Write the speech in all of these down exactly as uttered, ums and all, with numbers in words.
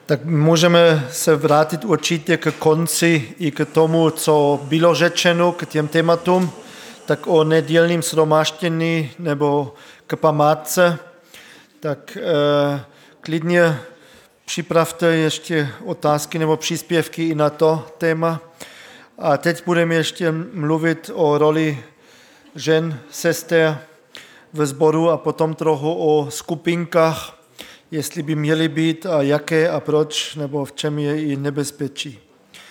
tak můžeme se vrátit určitě k konci i k tomu, co bylo řečeno k těm tématům, tak o nedělním shromáždění nebo k památce, tak eh, klidně připravte ještě otázky nebo příspěvky i na to téma. A teď budeme ještě mluvit o roli žen, sester ve sboru a potom trochu o skupinkách, jestli by měly být a jaké a proč, nebo v čem je i nebezpečí.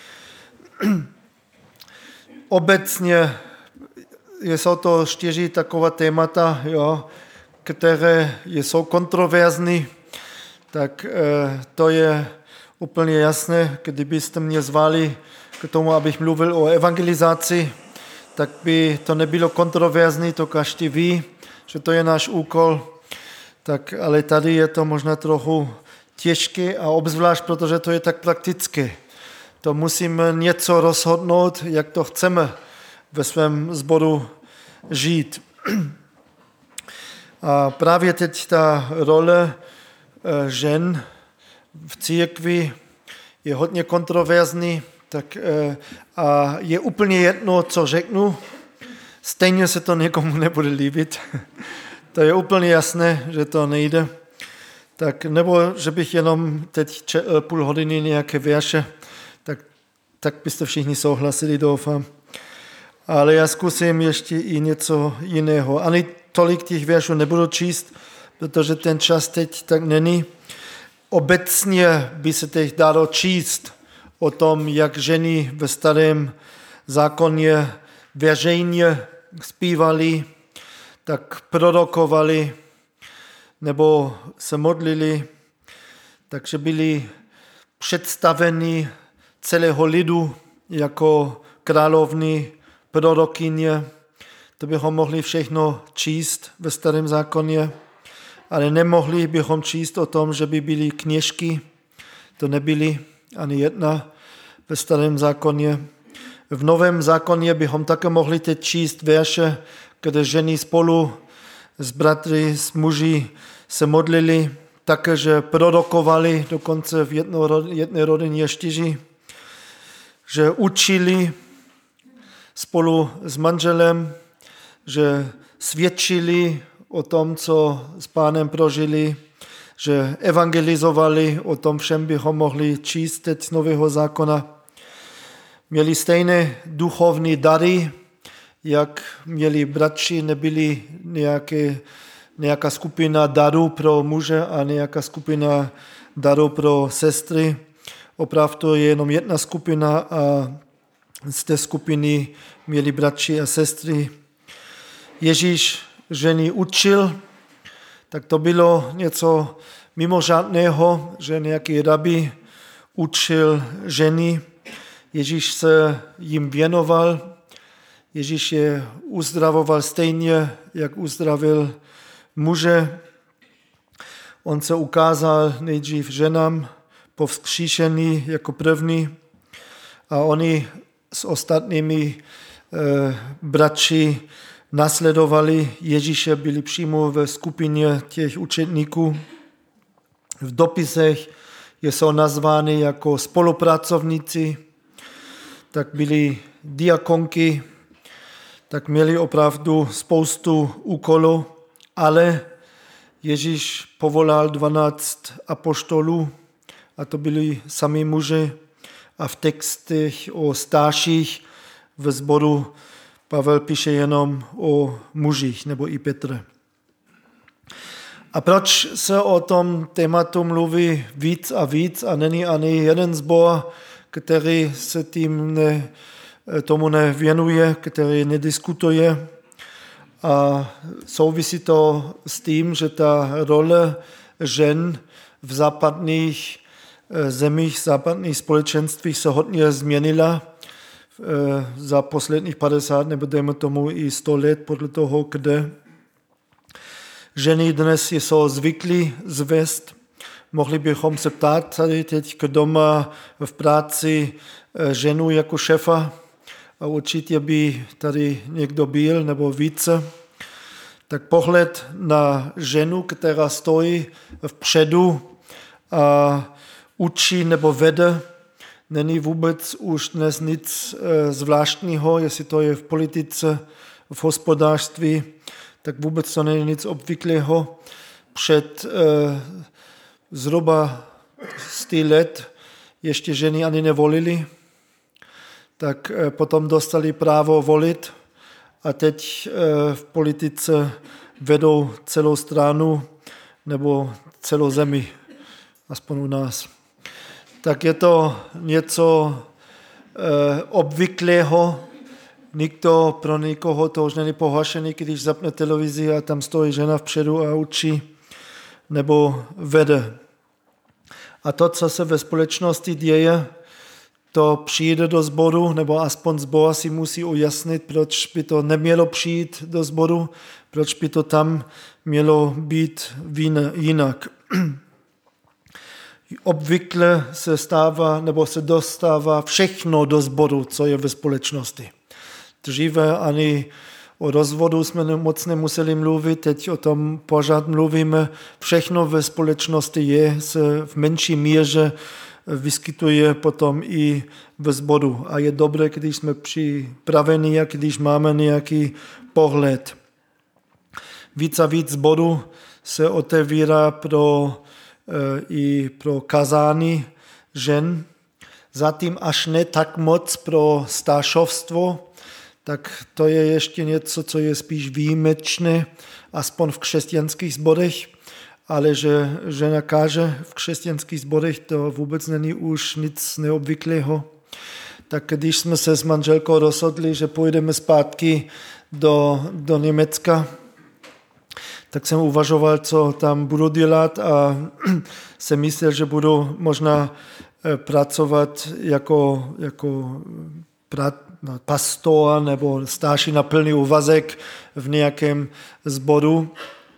Obecně jsou to čtyři taková témata, jo, které jsou kontroverzní, tak eh, to je úplně jasné. Kdybyste mě zvali k tomu, abych mluvil o evangelizaci, tak by to nebylo kontroverzní, to každý ví, že to je náš úkol. Tak, ale tady je to možná trochu těžké a obzvlášť, protože to je tak praktické. To musíme něco rozhodnout, jak to chceme ve svém sboru žít. A právě teď ta role žen v církvi je hodně kontroverzní, tak a je úplně jedno, co řeknu, stejně se to někomu nebude líbit. To je úplně jasné, že to nejde. Tak, nebo že bych jenom teď četl půl hodiny nějaké verše, tak, tak byste všichni souhlasili, doufám. Ale já zkusím ještě i něco jiného. Ani tolik těch veršů nebudu číst, protože ten čas teď tak není. Obecně by se teď dalo číst o tom, jak ženy ve starém zákoně veřejně zpívali, tak prorokovali nebo se modlili, takže byli představeni celého lidu jako královny, prorokyně. To bychom mohli všechno číst ve starém zákoně, ale nemohli bychom číst o tom, že by byly kněžky. To nebyly ani jedna ve starém zákoně. V novém zákoně bychom také mohli teď číst verše, kde ženy spolu s bratry, s muži se modlili, také, že prorokovali, dokonce v jedné rodině čtyři, že učili spolu s manželem, že svědčili o tom, co s Pánem prožili, že evangelizovali, o tom všem bychom mohli číst teď z Nového zákona. Měli stejné duchovní dary, jak měli bratři, nebyli nějaké, nějaká skupina darů pro muže a nějaká skupina darů pro sestry. Opravdu je jenom jedna skupina a z té skupiny měli bratři a sestry. Ježíš ženy učil, tak to bylo něco mimořádného, že nějaký rabi učil ženy. Ježíš se jim věnoval, Ježíš je uzdravoval stejně, jak uzdravil muže. On se ukázal nejdřív ženám po vzkříšení jako první a oni s ostatními eh, bratři nasledovali Ježíše, byli přímo ve skupině těch učedníků. V dopisech jsou nazvány jako spolupracovníci, tak byli diakonky, tak měli opravdu spoustu úkolů, ale Ježíš povolal dvanáct apoštolů a to byli sami muži a v textech o starších ve sboru Pavel píše jenom o mužích, nebo i Petr. A proč se o tom tématu mluví víc a víc a není ani jeden sbor, který se tím ne, tomu nevěnuje, který nediskutuje? A souvisí to s tím, že ta role žen v západních zemích, západních společenstvích se hodně změnila za posledních padesát nebo dejme tomu i sto let podle toho, kde. Ženy dnes jsou zvyklí zvést. Mohli bychom se ptát tady teď, kdo má v práci ženu jako šéfa a určitě by tady někdo byl nebo více. Tak pohled na ženu, která stojí vpředu a učí nebo vede, není vůbec už dnes nic e, zvláštního, jestli to je v politice, v hospodářství, tak vůbec to není nic obvyklého. Před e, zhruba sto let ještě ženy ani nevolily, tak e, potom dostali právo volit a teď e, v politice vedou celou stranu nebo celou zemi, aspoň u nás. Tak je to něco e, obvyklého. Nikdo pro nikoho to už není pohašený, když zapne televizi a tam stojí žena vpředu a učí nebo vede. A to, co se ve společnosti děje, to přijde do sboru, nebo aspoň sbor si musí ujasnit, proč by to nemělo přijít do sboru, proč by to tam mělo být jinak. Obvykle se stává, nebo se dostává všechno do sboru, co je ve společnosti. Dříve ani o rozvodu jsme moc nemuseli mluvit, teď o tom pořád mluvíme. Všechno ve společnosti je, se v menší míře vyskytuje potom i ve sboru. A je dobré, když jsme připraveni a když máme nějaký pohled. Víc a víc sboru se otevírá pro, e, i pro kazání žen. Zatím až ne tak moc pro staršovstvo, tak to je ještě něco, co je spíš výjimečné, aspoň v křesťanských sborech, ale že žena káže v křesťanských sborech, to vůbec není už nic neobvyklého. Tak když jsme se s manželkou rozhodli, že půjdeme zpátky do, do Německa, tak jsem uvažoval, co tam budu dělat a jsem myslel, že budu možná pracovat jako, jako pastor nebo starší na plný úvazek v nějakém sboru.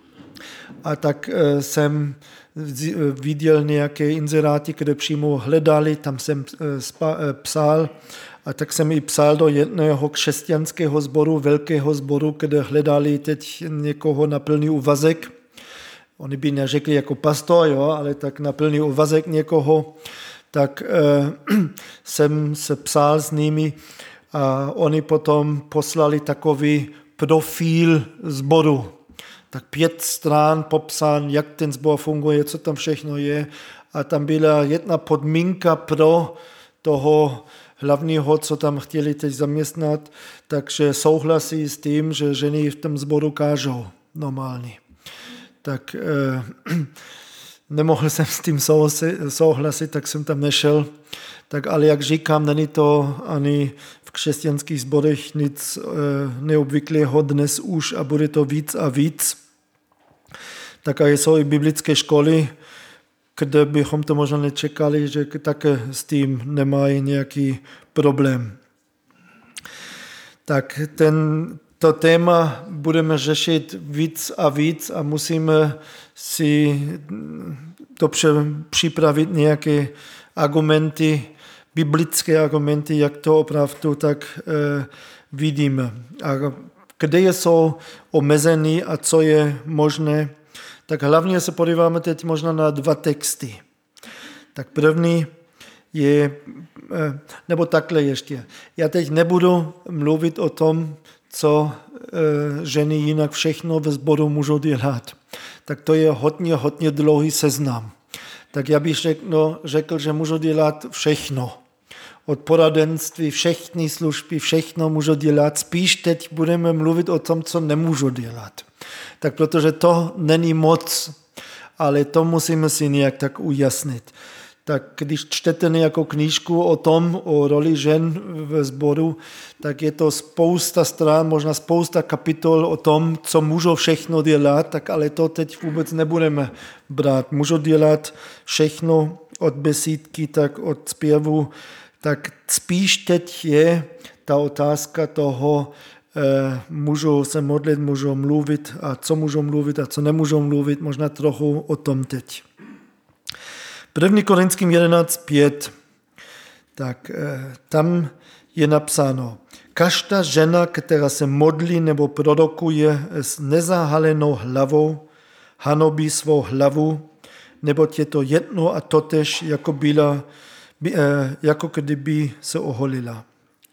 A tak jsem viděl nějaké inzeráty, které přímo hledali, tam jsem psal. A tak jsem i psal do jedného křesťanského sboru, velkého sboru, kde hledali teď někoho na plný úvazek. Oni by neřekli jako pastor, jo, ale tak na plný úvazek někoho. Tak eh, jsem se psal s nimi a oni potom poslali takový profil sboru. Tak pět stran popsán, jak ten sbor funguje, co tam všechno je. A tam byla jedna podmínka pro toho hlavního, co tam chtěli teď zaměstnat, takže souhlasí s tím, že ženy v tom sboru kážou normálně. Tak eh, nemohl jsem s tím souhlasit, tak jsem tam nešel. Tak ale jak říkám, není to ani v křesťanských sborech nic eh, neobvyklého dnes už a bude to víc a víc. Tak a jsou i biblické školy, kde bychom to možná nečekali, že také s tím nemají nějaký problém. Tak ten, to téma budeme řešit víc a víc a musíme si dobře připravit nějaké argumenty, biblické argumenty, jak to opravdu tak eh, vidíme. A kde jsou omezený a co je možné. Tak hlavně se podíváme teď možná na dva texty. Tak první je, nebo takhle ještě. Já teď nebudu mluvit o tom, co ženy jinak všechno ve sboru můžou dělat. Tak to je hodně, hodně dlouhý seznam. Tak já bych řekl, řekl, že můžu dělat všechno. Od poradenství, všechny služby, všechno můžu dělat. Spíš teď budeme mluvit o tom, co nemůžu dělat. Tak protože to není moc, ale to musíme si nějak tak ujasnit. Tak když čtete nějakou knížku o tom, o roli žen ve sboru, tak je to spousta stran, možná spousta kapitol o tom, co můžou všechno dělat, tak ale to teď vůbec nebudeme brát. Můžou dělat všechno od besídky, tak od zpěvu. Tak spíš teď je ta otázka toho, eh, můžou se modlit, můžou mluvit a co můžou mluvit a co nemůžou mluvit, možná trochu o tom teď. první Korinským jedenáct pět, tak eh, tam je napsáno, každá žena, která se modlí nebo prorokuje s nezahalenou hlavou, hanobí svou hlavu, neboť je to jedno a totež, jako, byla, jako kdyby se oholila.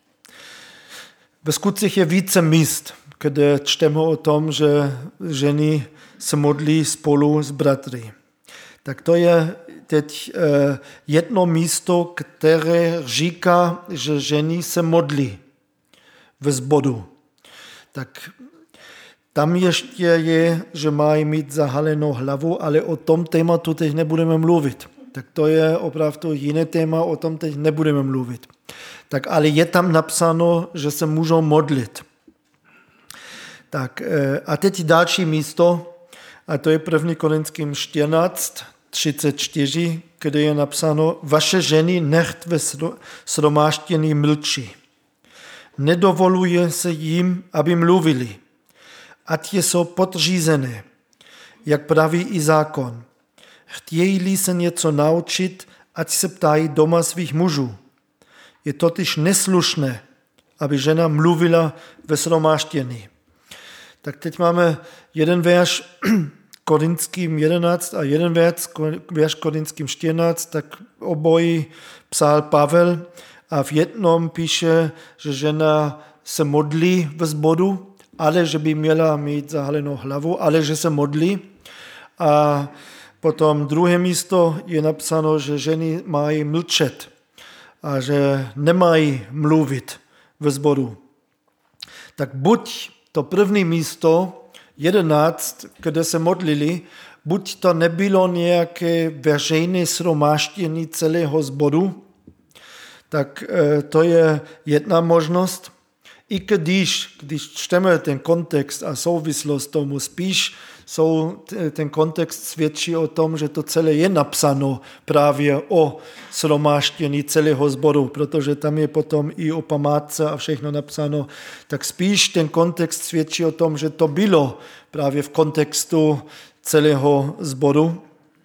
Ve skutcích je více míst, kde čteme o tom, že ženy se modlí spolu s bratry. Tak to je teď jedno místo, které říká, že ženy se modlí ve sboru. Tak tam ještě je, že mají mít zahalenou hlavu, ale o tom tématu teď nebudeme mluvit. Tak to je opravdu jiné téma, o tom teď nebudeme mluvit. Tak ale je tam napsáno, že se můžou modlit. Tak a teď další místo, a to je první Korinským čtrnáct, třicet čtyři, kde je napsáno, vaše ženy necht ve shromáždění mlčí. Nedovoluje se jim, aby mluvili, ať jsou podřízené, jak praví i zákon. Chtějí-li se něco naučit, ať se ptají doma svých mužů. Je totiž neslušné, aby žena mluvila ve shromáždění. Tak teď máme jeden verš Korinským jedenáct a jeden verš, verš Korinským čtrnáct, tak obojí psal Pavel a v jednom píše, že žena se modlí ve sboru, ale že by měla mít zahalenou hlavu, ale že se modlí. A potom druhé místo je napsáno, že ženy mají mlčet a že nemají mluvit ve sboru. Tak buď to první místo, jedenáct, kde se modlili, buď to nebylo nějaké veřejné shromáždění celého sboru, tak to je jedna možnost. I když, když čteme ten kontext a souvislost tomu, spíš jsou, ten kontext svědčí o tom, že to celé je napsáno právě o shromáždění celého sboru, protože tam je potom i o památce a všechno napsáno, tak spíš ten kontext svědčí o tom, že to bylo právě v kontextu celého sboru.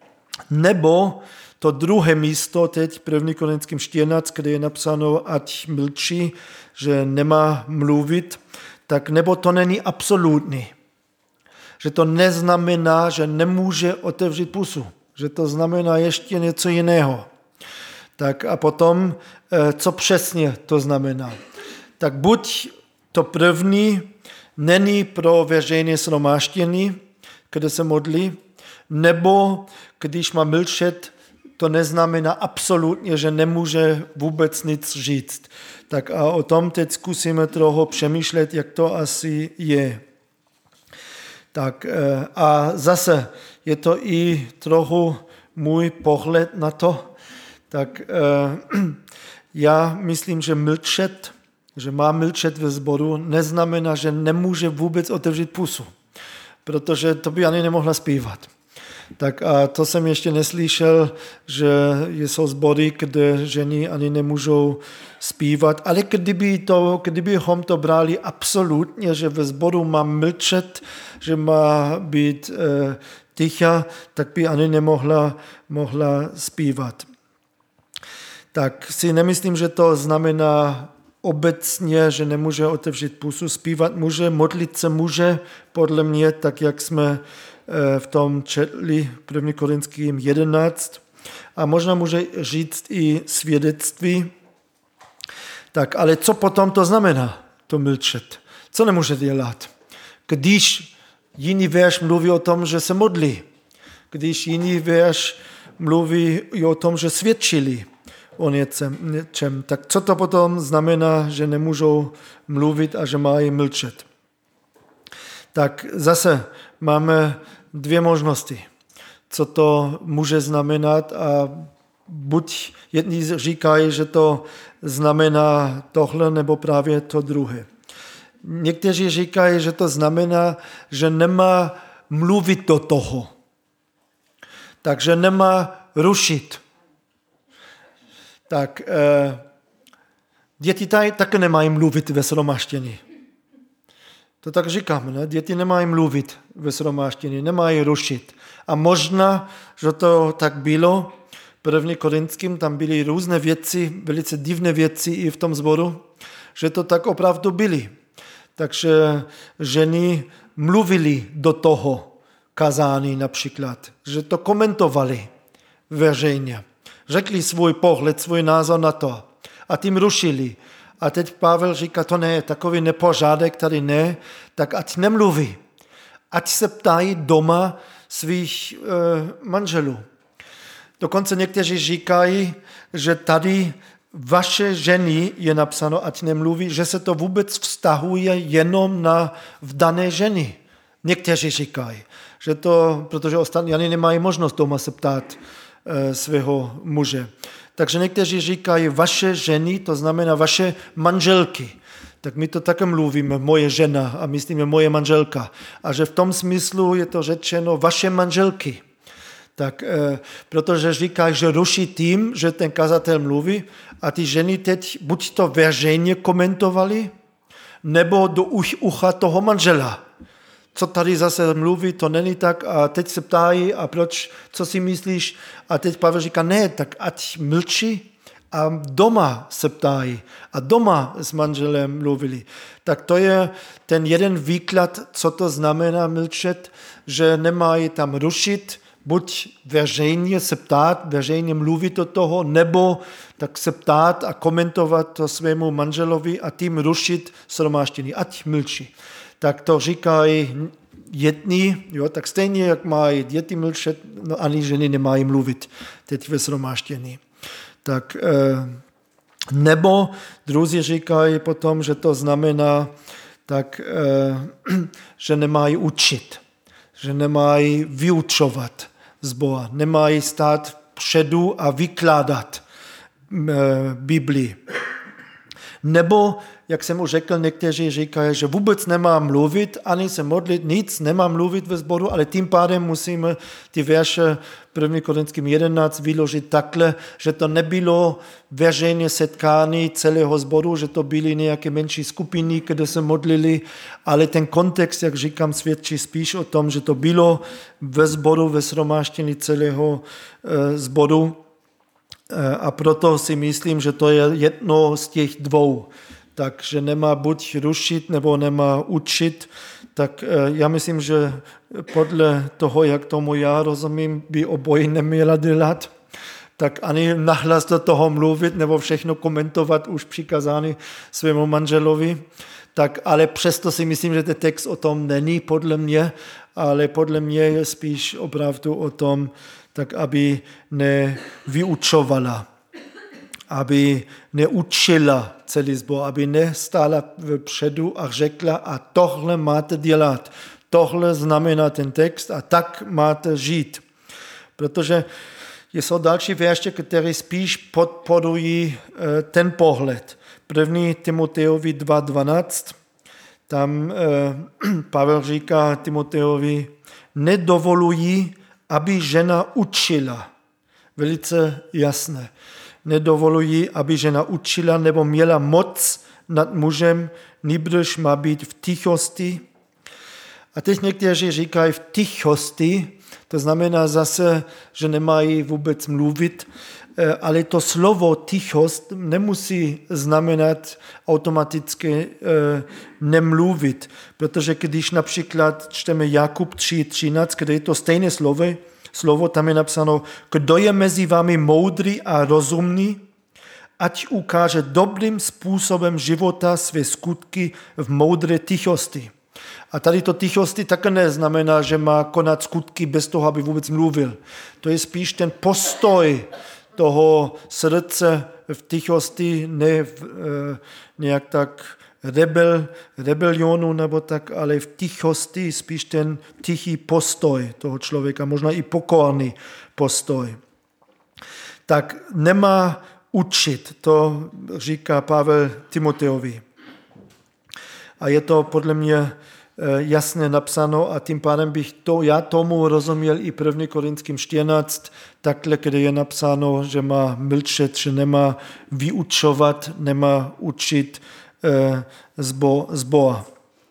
Nebo to druhé místo, teď první Korinským čtrnáct, kde je napsáno, ať mlčí, že nemá mluvit, tak nebo to není absolutní. Že to neznamená, že nemůže otevřít pusu. Že to znamená ještě něco jiného. Tak a potom, co přesně to znamená. Tak buď to první není pro veřejné shromáždění, kde se modlí, nebo když má mlčet, to neznamená absolutně, že nemůže vůbec nic říct. Tak a o tom teď zkusíme trochu přemýšlet, jak to asi je. Tak a zase je to i trochu můj pohled na to. Tak já myslím, že mlčet, že má mlčet ve sboru, neznamená, že nemůže vůbec otevřít pusu. Protože to by ani nemohla zpívat. Tak a to jsem ještě neslyšel, že jsou sbory, kde ženy ani nemůžou zpívat. Ale kdyby to, kdybychom to brali absolutně, že ve sboru má mlčet, že má být e, ticha, tak by ani nemohla mohla zpívat. Tak si nemyslím, že to znamená obecně, že nemůže otevřít pusu, zpívat může, modlit se může, podle mě, tak jak jsme v tom četli první Korinským jedenáct. A možná může říct i svědectví. Tak, ale co potom to znamená, to mlčet? Co nemůže dělat? Když jiný verš mluví o tom, že se modlí. Když jiný verš mluví i o tom, že svědčili o něčem. Tak co to potom znamená, že nemůžou mluvit a že mají mlčet? Tak zase máme dvě možnosti, co to může znamenat a buď jedni říkají, že to znamená tohle, nebo právě to druhé. Někteří říkají, že to znamená, že nemá mluvit do toho. Takže nemá rušit. Tak eh, děti tady také nemají mluvit ve shromáždění. To tak říkám, ne? Děti nemají mluvit ve shromáždění, nemají rušit. A možná, že to tak bylo, první Korinským, tam byly různé věci, velice divné věci i v tom sboru, že to tak opravdu byly. Takže ženy mluvili do toho kazání například, že to komentovali. veřejně. Řekli svůj pohled, svůj názor na to a tím rušili. A teď Pavel říká, to ne, takový nepořádek tady ne, tak ať nemluví. Ať se ptají doma svých e, manželů. Dokonce někteří říkají, že tady vaše ženy je napsáno, ať nemluví, že se to vůbec vztahuje jenom na vdané ženy. Někteří říkají, že to, protože ostatní ani nemají možnost doma se ptát e, svého muže. Takže někteří říkají, vaše ženy, to znamená vaše manželky. Tak my to také mluvíme, moje žena a myslíme moje manželka. A že v tom smyslu je to řečeno vaše manželky. Tak, e, protože říkají, že ruší tím, že ten kazatel mluví a ty ženy teď buď to veřejně komentovali, nebo do ucha toho manžela. Co tady zase mluví, to není tak a teď se ptají a proč, co si myslíš? A teď Pavel říká, ne, tak ať mlčí a doma se ptají a doma s manželem mluvili. Tak to je ten jeden výklad, co to znamená mlčet, že nemají tam rušit, buď veřejně se ptát, veřejně mluvit o toho, nebo tak se ptát a komentovat to svému manželovi a tím rušit shromáždění, ať mlčí. Tak to říkají jedni, jo, tak stejně, jak mají děti mlčet, no ani ženy nemají mluvit teď ve shromáždění. Tak, nebo druzí říkají potom, že to znamená, tak, že nemají učit, že nemají vyučovat z Boha, nemají stát předu a vykládat Biblii. Nebo, jak jsem už řekl, někteří říkají, že vůbec nemá mluvit, ani se modlit, nic, nemá mluvit ve sboru, ale tím pádem musíme ty verše první Korinským jedenáct vyložit takhle, že to nebylo veřejné setkání celého sboru, že to byly nějaké menší skupiny, kde se modlili, ale ten kontext, jak říkám, svědčí spíš o tom, že to bylo ve sboru, ve shromáždění celého e, sboru. A proto si myslím, že to je jedno z těch dvou. Takže nemá buď rušit, nebo nemá učit. Tak já myslím, že podle toho, jak tomu já rozumím, by obojí neměla dělat. Tak ani nahlas do toho mluvit, nebo všechno komentovat už přikázání svému manželovi. Tak, ale přesto si myslím, že ten text o tom není podle mě, ale podle mě je spíš opravdu o tom, tak aby nevyučovala, aby neučila celý sbor, aby nestála vpředu a řekla, a tohle máte dělat, tohle znamená ten text a tak máte žít. Protože jsou další verše, které spíš podporují ten pohled. První Timotejovi dva dvanáct, tam Pavel říká Timotejovi, nedovolují, aby žena učila. Velice jasné. Nedovolují, aby žena učila nebo měla moc nad mužem, nýbrž má být v tichosti. A teď někteří říkají v tichosti, to znamená zase, že nemají vůbec mluvit, ale to slovo tichost nemusí znamenat automaticky nemluvit, protože když například čteme Jakub tři třináct, kde je to stejné slovo, slovo tam je napsáno, kdo je mezi vámi moudrý a rozumný, ať ukáže dobrým způsobem života své skutky v moudré tichosti. A tady to tichosti také neznamená, že má konat skutky bez toho, aby vůbec mluvil. To je spíš ten postoj toho srdce v tichosti, ne v, e, nějak tak rebel, rebelionu nebo tak, ale v tichosti spíš ten tichý postoj toho člověka, možná i pokorný postoj. Tak nemá učit, to říká Pavel Timotejovi. A je to podle mě jasně napsáno a tím pádem bych to, já tomu rozuměl i první Korinským čtrnáct, takhle, kde je napsáno, že má mlčet, že nemá vyučovat, nemá učit eh, z Boha.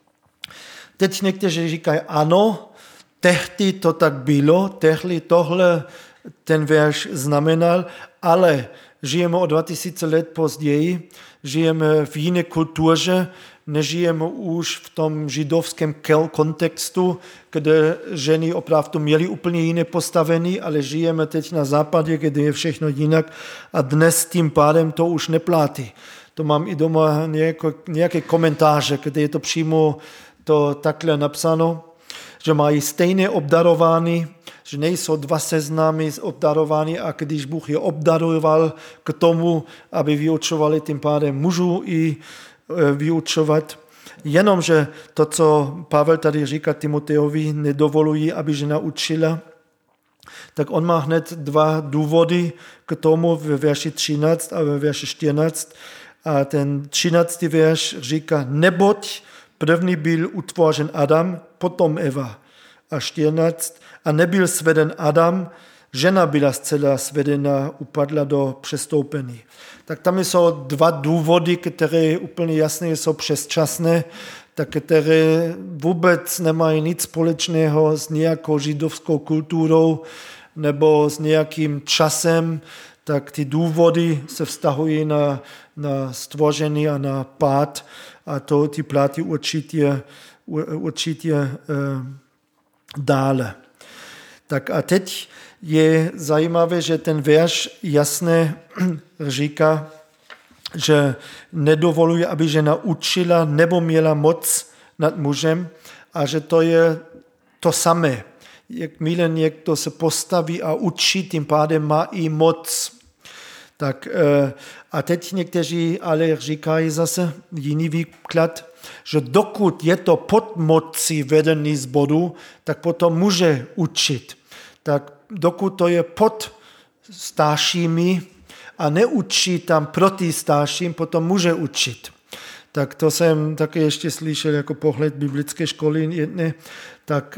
Teď někteří říkají, ano, tehdy to tak bylo, tehdy tohle ten verš znamenal, ale žijeme o dva tisíce let později, žijeme v jiné kultuře, nežijeme už v tom židovském kontextu, kde ženy opravdu měly úplně jiné postavení, ale žijeme teď na západě, kde je všechno jinak a dnes tím pádem to už neplatí. To mám i doma nějaké, nějaké komentáře, kde je to přímo to takhle napsáno, že mají stejné obdarování, že nejsou dva seznámy obdarování a když Bůh je obdaroval k tomu, aby vyučovali tím pádem mužů i vyučovat. Jenomže to, co Pavel tady říká Timoteovi, nedovolují, aby žena učila, tak on má hned dva důvody k tomu ve verši třináct a ve verši čtrnáct. A ten třináctý verš říká, neboť první byl utvořen Adam, potom Eva. A čtrnáct, a nebyl sveden Adam, žena byla zcela svedena, upadla do přestoupení. Tak tam jsou dva důvody, které úplně jasně jsou přesčasné, tak které vůbec nemají nic společného s nějakou židovskou kulturou nebo s nějakým časem, tak ty důvody se vztahují na, na stvoření a na pád a to ty platí určitě, určitě eh, dále. Tak a teď je zajímavé, že ten verš jasně říká, že nedovoluje, aby žena učila nebo měla moc nad mužem a že to je to samé. Jakmile někdo se postaví a učí, tím pádem má i moc. Tak, a teď někteří ale říkají zase jiný výklad, že dokud je to pod mocí vedení sboru, tak potom může učit. Tak dokud to je pod staršími a neučí tam proti starším, potom může učit. Tak to jsem také ještě slyšel jako pohled biblické školy jedné, tak,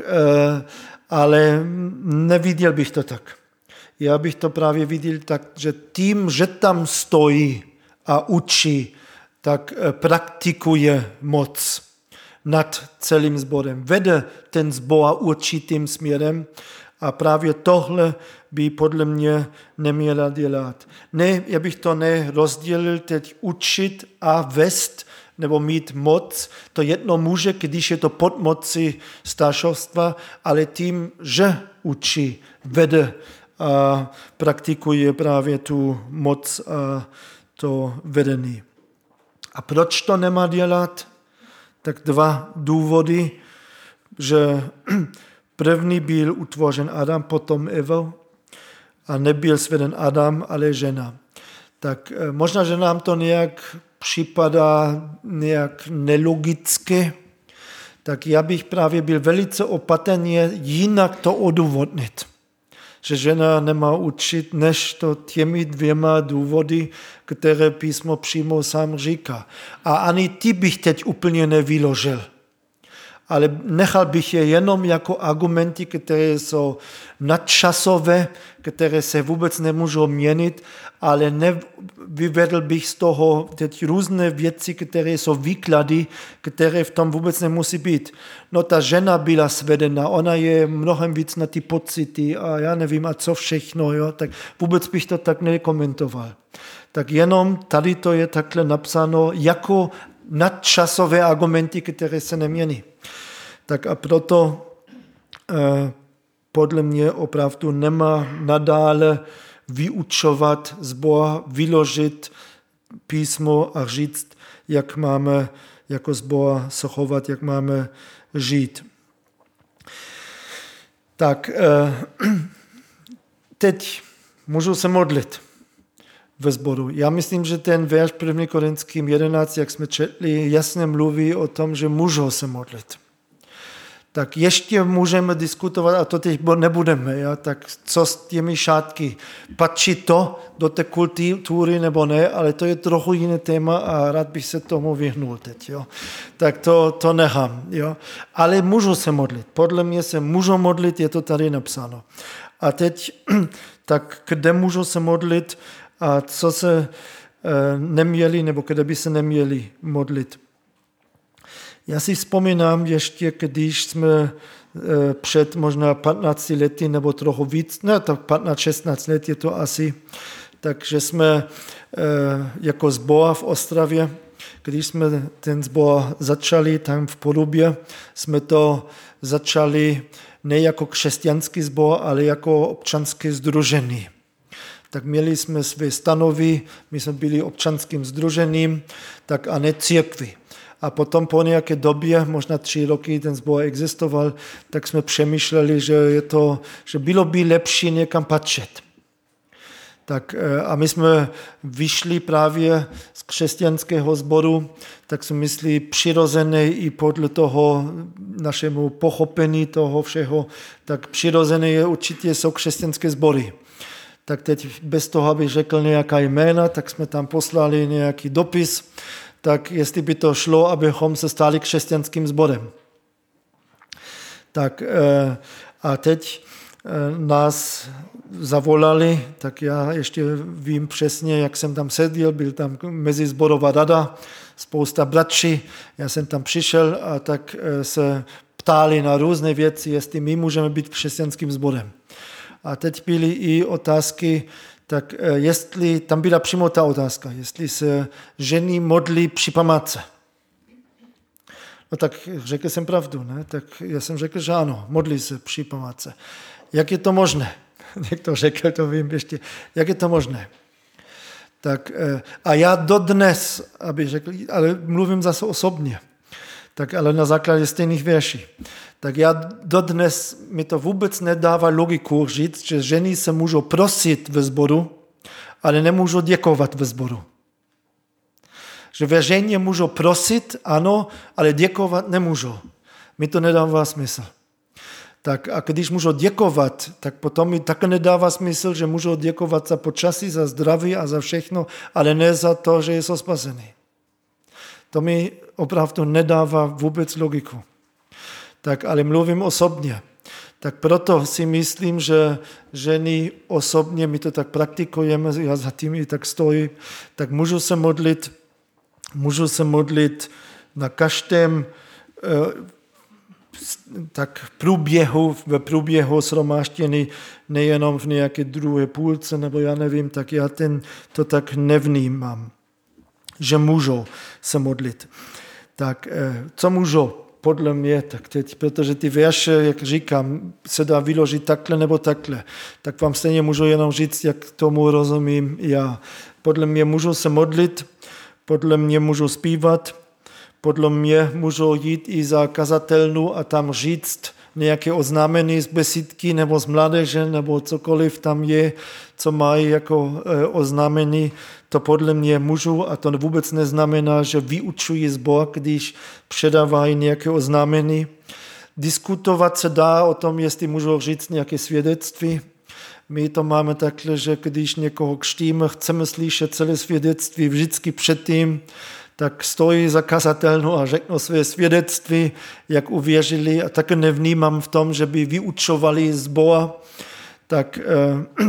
ale neviděl bych to tak. Já bych to právě viděl tak, že tím, že tam stojí a učí, tak praktikuje moc nad celým sborem. Vede ten sbor určitým směrem a právě tohle by podle mě neměla dělat. Ne, já bych to nerozdělil teď učit a vést nebo mít moc. To jedno může, když je to pod moci staršovstva, ale tím, že učí, vede a praktikuje právě tu moc a to vedení. A proč to nemá dělat? Tak dva důvody, že první byl utvořen Adam, potom Eva a nebyl sveden Adam, ale žena. Tak možná, že nám to nějak připadá nějak nelogické, tak já bych právě byl velice opatrně jinak to odůvodnit. Že žena nemá učit, než to těmi dvěma důvody, které písmo přímo sám říká. A ani ty bych teď úplně nevyložil. Ale nechal bych je jenom jako argumenty, které jsou nadčasové, které se vůbec nemůžou měnit, ale nevyvedl bych z toho teď různé věci, které jsou výklady, které v tom vůbec nemusí být. No ta žena byla svedena, ona je mnohem víc na ty pocity a já nevím a co všechno, jo? Tak vůbec bych to tak nekomentoval. Tak jenom tady to je takhle napsáno jako nadčasové argumenty, které se nemění. Tak a proto eh, podle mě opravdu nemá nadále vyučovat sbor, vyložit písmo a říct, jak máme jako sbor se chovat, jak máme žít. Tak eh, teď můžu se modlit ve sboru. Já myslím, že ten verš první Korinským jedenáct, jak jsme četli, jasně mluví o tom, že můžou se modlit. Tak ještě můžeme diskutovat, a to teď nebudeme, ja? Tak co s těmi šátky? Patří to do té kultury nebo ne, ale to je trochu jiné téma a rád bych se tomu vyhnul teď. Jo? Tak to, to nechám. Jo? Ale můžu se modlit. Podle mě se můžu modlit, je to tady napsáno. A teď, tak kde můžu se modlit a co se e, neměli, nebo kde by se neměli modlit? Já si vzpomínám ještě, když jsme před možná patnácti lety, nebo trochu víc, ne, tak patnáct šestnáct let je to asi, takže jsme jako sbor v Ostravě když jsme ten sbor začali tam v Porubě, jsme to začali ne jako křesťanský sbor, ale jako občanské sdružení. Tak měli jsme své stanovy, my jsme byli občanským sdružením, tak a ne církvi. A potom po nějaké době, možná tři roky ten sbor existoval, tak jsme přemýšleli, že, je to, že bylo by lepší někam patřit. Tak, a my jsme vyšli právě z křesťanského sboru, tak jsme myslí přirozené i podle toho našemu pochopení toho všeho, tak přirozené je určitě jsou křesťanské sbory. Tak teď bez toho, abych řekl nějaká jména, tak jsme tam poslali nějaký dopis, tak jestli by to šlo, abychom se stali křesťanským sborem. Tak a teď nás zavolali, tak já ještě vím přesně, jak jsem tam seděl, byl tam mezizborová rada, spousta bratří, já jsem tam přišel a tak se ptali na různé věci, jestli my můžeme být křesťanským sborem. A teď byly i otázky, tak jestli, tam byla přímo ta otázka, jestli se ženy modlí při památce. No tak řekl jsem pravdu, ne? Tak já jsem řekl, že ano, modlí se při památce. Jak je to možné? Někdo řekl, to vím ještě, jak je to možné? Tak, a já dodnes, aby řekl, ale mluvím zase osobně, tak ale na základě stejných verší. Tak já dodnes mi to vůbec nedává logiku říct, že ženy se můžou prosit ve sboru, ale nemůžou děkovat ve sboru. Že veřejně můžou prosit, ano, ale děkovat nemůžou. Mi to nedává smysl. Tak a když můžou děkovat, tak potom mi také nedává smysl, že můžou děkovat za počasí, za zdraví a za všechno, ale ne za to, že jsou spasení. To mi opravdu nedává vůbec logiku. Tak ale mluvím osobně. Tak proto si myslím, že ženy osobně, my to tak praktikujeme, já za tím i tak stojím, tak můžu se modlit, můžu se modlit na každém tak průběhu, ve průběhu shromáždění, nejenom v nějaké druhé půlce, nebo já nevím, tak já ten, to tak nevnímám, že můžou se modlit. Tak co můžou? Podle mě, tak teď, protože ty verše, jak říkám, se dá vyložit takhle nebo takhle, tak vám stejně můžu jenom říct, jak tomu rozumím já. Podle mě můžu se modlit, podle mě můžu zpívat, podle mě můžu jít i za kazatelnu a tam říct nějaké oznámení z besídky nebo z mládeže nebo cokoliv tam je, co mají jako e, oznámení, to podle mě můžu a to vůbec neznamená, že vyučují sbor, když předávají nějaké oznámení. Diskutovat se dá o tom, jestli můžu říct nějaké svědectví. My to máme takhle, že když někoho křtíme, chceme slyšet celé svědectví vždycky předtím, tak stojí za kazatelnu a řeknou své svědectví, jak uvěřili a také nevnímám v tom, že by vyučovali sbor. Tak eh,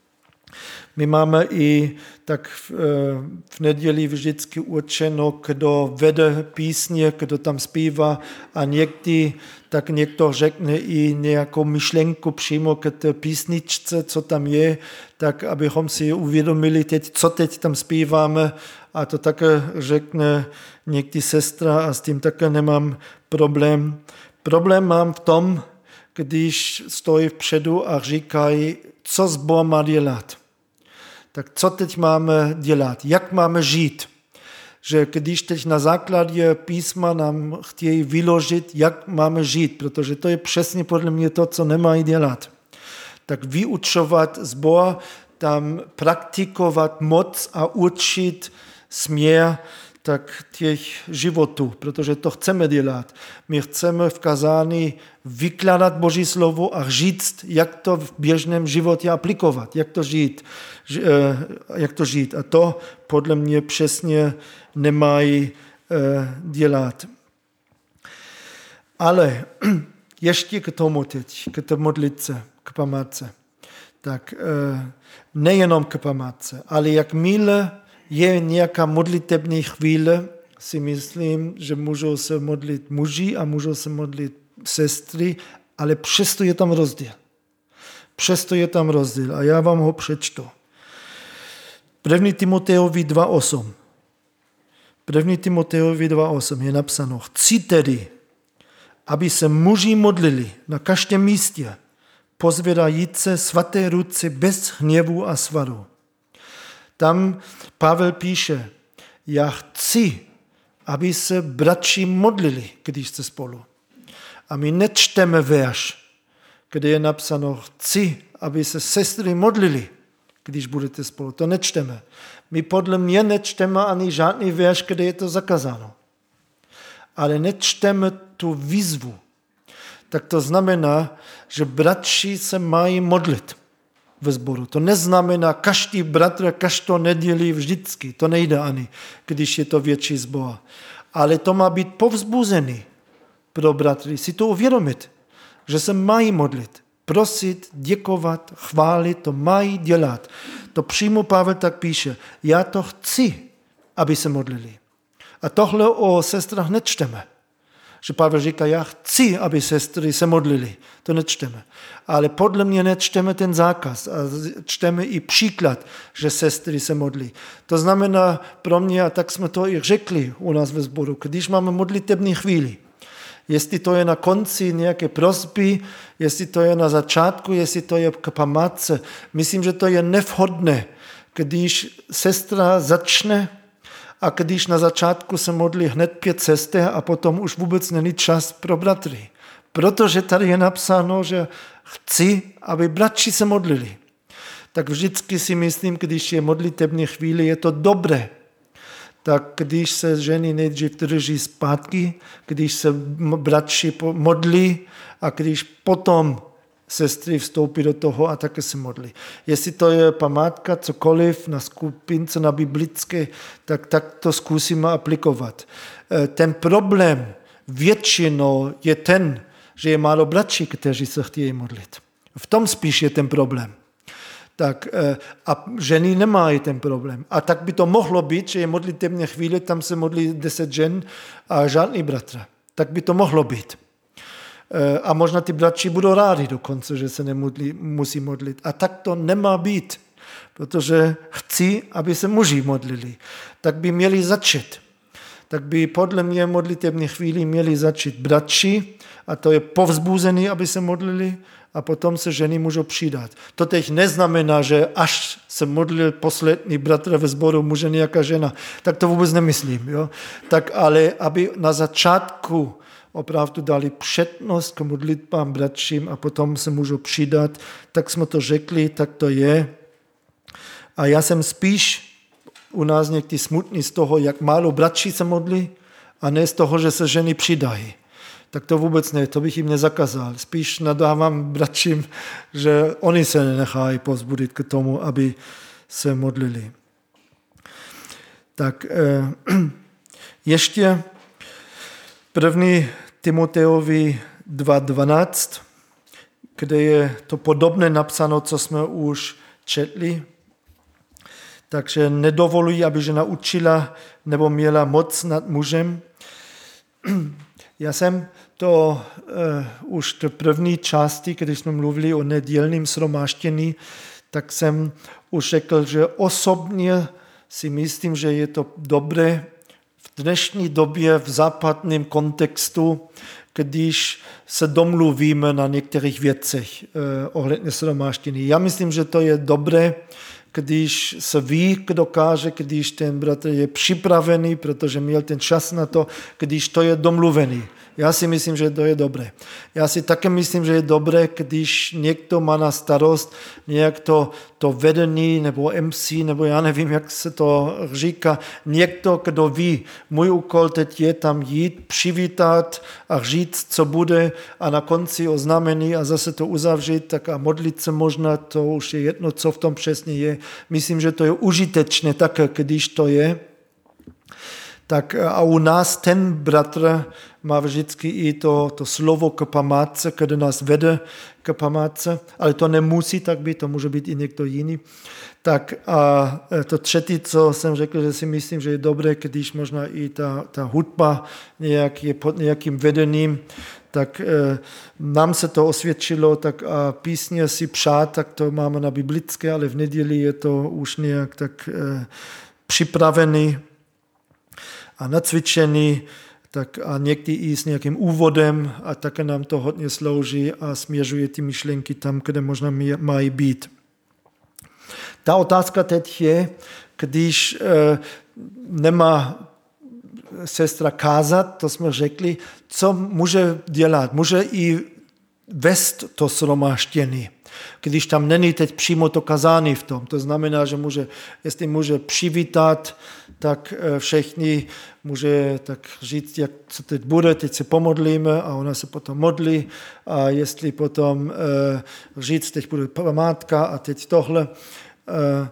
my máme i tak v, eh, v neděli vždycky určeno, kdo vede písně, kdo tam zpívá a někdy tak někdo řekne i nějakou myšlenku přímo k té písničce, co tam je, tak abychom si uvědomili teď, co teď tam zpíváme a to také řekne někdy sestra a s tím také nemám problém. Problém mám v tom, když stojí vpředu a říkají, co sbor má dělat. Tak co teď máme dělat? Jak máme žít? Že když teď na základě písma nám chtějí vyložit, jak máme žít, protože to je přesně podle mě to, co nemají dělat. Tak vyučovat sbor, tam praktikovat moc a učit směr tak těch životů, protože to chceme dělat. My chceme v kazání vykládat Boží slovo a říct, jak to v běžném životě aplikovat, jak to žít. Jak to žít. A to podle mě přesně nemají dělat. Ale ještě k tomu teď, k té modlitce, k památce. Tak nejenom k památce, ale jakmile je nějaká modlitební chvíle, si myslím, že můžou se modlit muži a můžou se modlit sestry, ale přesto je tam rozdíl. Přesto je tam rozdíl a já vám ho přečtu. První Timotejovi dva osm. první Timotejovi dva osm je napsáno, chci tedy, aby se muži modlili na každém místě, pozvědajíce svaté ruce bez hněvu a svaru. Tam Pavel píše, já chci, aby se bratři modlili, když jste spolu. A my nečteme verš, kde je napsáno, chci, aby se sestry modlili, když budete spolu. To nečteme. My podle mě nečteme ani žádný verš, kde je to zakázáno. Ale nečteme tu výzvu. Tak to znamená, že bratři se mají modlit ve sboru. To neznamená každý bratr, každou neděli vždycky. To nejde ani, když je to větší sbor. Ale to má být povzbuzený pro bratry. Si to uvědomit, že se mají modlit. Prosit, děkovat, chválit, to mají dělat. To přímo Pavel tak píše. Já to chci, aby se modlili. A tohle o sestrách nečteme. Že Pavel říká, já chci, aby sestry se modlili. To nečteme. Ale podle mě nečteme ten zákaz. A čteme i příklad, že sestry se modlí. To znamená pro mě, a tak jsme to i řekli u nás ve sboru, když máme modlitební chvíli, jestli to je na konci nějaké prosby, jestli to je na začátku, jestli to je k památce. Myslím, že to je nevhodné, když sestra začne a když na začátku se modlí hned pět sester a potom už vůbec není čas pro bratry. Protože tady je napsáno, že chci, aby bratři se modlili. Tak vždycky si myslím, když je modlitební chvíli, je to dobré. Tak když se ženy nejdřív drží zpátky, když se bratři modlí a když potom sestry vstoupí do toho a také se modlí. Jestli to je památka, cokoliv na skupince, na biblické, tak, tak to zkusíme aplikovat. Ten problém většinou je ten, že je málo bratří, kteří se chtějí modlit. V tom spíš je ten problém. Tak, a ženy nemají ten problém. A tak by to mohlo být, že je modlitební chvíli, tam se modlí deset žen a žádný bratr. Tak by to mohlo být. A možná ty bratři budou rádi dokonce, že se nemodlí, musí modlit. A tak to nemá být, protože chci, aby se muži modlili. Tak by měli začít. Tak by podle mě modlitební chvíli měli začít bratři, a to je povzbuzený, aby se modlili, a potom se ženy můžou přidat. To teď neznamená, že až se modlil poslední bratr ve sboru, může nějaká žena. Tak to vůbec nemyslím. Jo? Tak ale aby na začátku opravdu dali přednost k modlitbám bratřím a potom se můžou přidat, tak jsme to řekli, tak to je. A já jsem spíš u nás někdy smutný z toho, jak málo bratří se modlí, a ne z toho, že se ženy přidají. Tak to vůbec ne, to bych jim nezakazal. Spíš nadávám bratřím, že oni se nenechají povzbudit k tomu, aby se modlili. Tak eh, ještě první Timotejovi dva dvanáct, kde je to podobné napsáno, co jsme už četli. Takže nedovolují, aby žena učila nebo měla moc nad mužem. Já jsem to uh, už v první části, když jsme mluvili o nedělním shromáždění, tak jsem už řekl, že osobně si myslím, že je to dobré v dnešní době v západním kontextu, když se domluvíme na některých věcech uh, ohledně shromáždění. Já myslím, že to je dobré, když se ví, kdo káže, když ten bratr je připravený, protože měl ten čas na to, když to je domluvený. Já si myslím, že to je dobré. Já si také myslím, že je dobré, když někdo má na starost nějak to, to vedení nebo em cé, nebo já nevím, jak se to říká, někdo, kdo ví, můj úkol teď je tam jít, přivítat a říct, co bude a na konci oznámení a zase to uzavřít, tak a modlit se možná, to už je jedno, co v tom přesně je. Myslím, že to je užitečné také, když to je. Tak a u nás ten bratr má vždycky i to, to slovo k památce, které nás vede k památce, ale to nemusí tak být, to může být i někdo jiný. Tak a to třetí, co jsem řekl, že si myslím, že je dobré, když možná i ta, ta hudba nějak je pod nějakým vedením, tak e, nám se to osvědčilo, tak a písně si přát, tak to máme na biblické, ale v neděli je to už nějak tak e, připravený. a nacvičený, tak a někdy i s nějakým úvodem a také nám to hodně slouží a směřuje ty myšlenky tam, kde možná mají být. Ta otázka teď je, když e, nemá sestra kázat, to jsme řekli, co může dělat? Může i vést to shromáždění. Když tam není teď přímo to kazání v tom. To znamená, že může, jestli může přivítat, tak všichni může tak říct, jak co teď bude, teď se pomodlíme a ona se potom modlí a jestli potom e, říct, teď bude památka a teď tohle. E,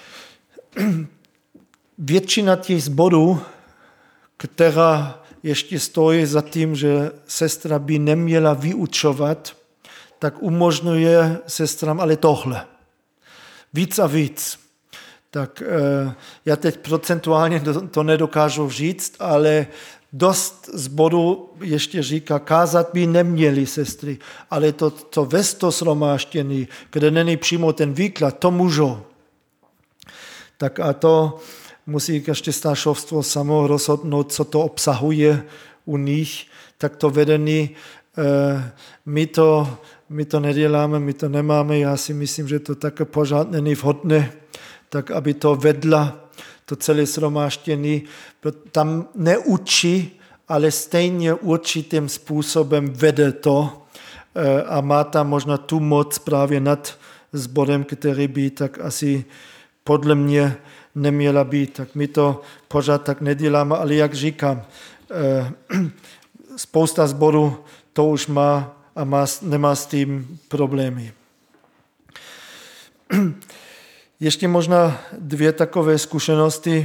většina těch zborů, která ještě stojí za tím, že sestra by neměla vyučovat, tak umožňuje sestram ale tohle. Víc a víc. Tak eh, já teď procentuálně to, to nedokážu říct, ale dost zboru ještě říká, kázat by neměli sestry, ale to, to vést to shromáždění, kde není přímo ten výklad, to můžou. Tak a to musí každé staršovstvo samo rozhodnout, co to obsahuje u nich, tak to vedení, eh, my to My to neděláme, my to nemáme, já si myslím, že to také pořád není vhodné, tak aby to vedla, to celé shromáždění, tam neučí, ale stejně určitým způsobem vede to a má tam možná tu moc právě nad sborem, který by tak asi podle mě neměla být. Tak my to pořád tak neděláme, ale jak říkám, spousta sborů to už má a má, nemá s tím problémy. Ještě možná dvě takové zkušenosti.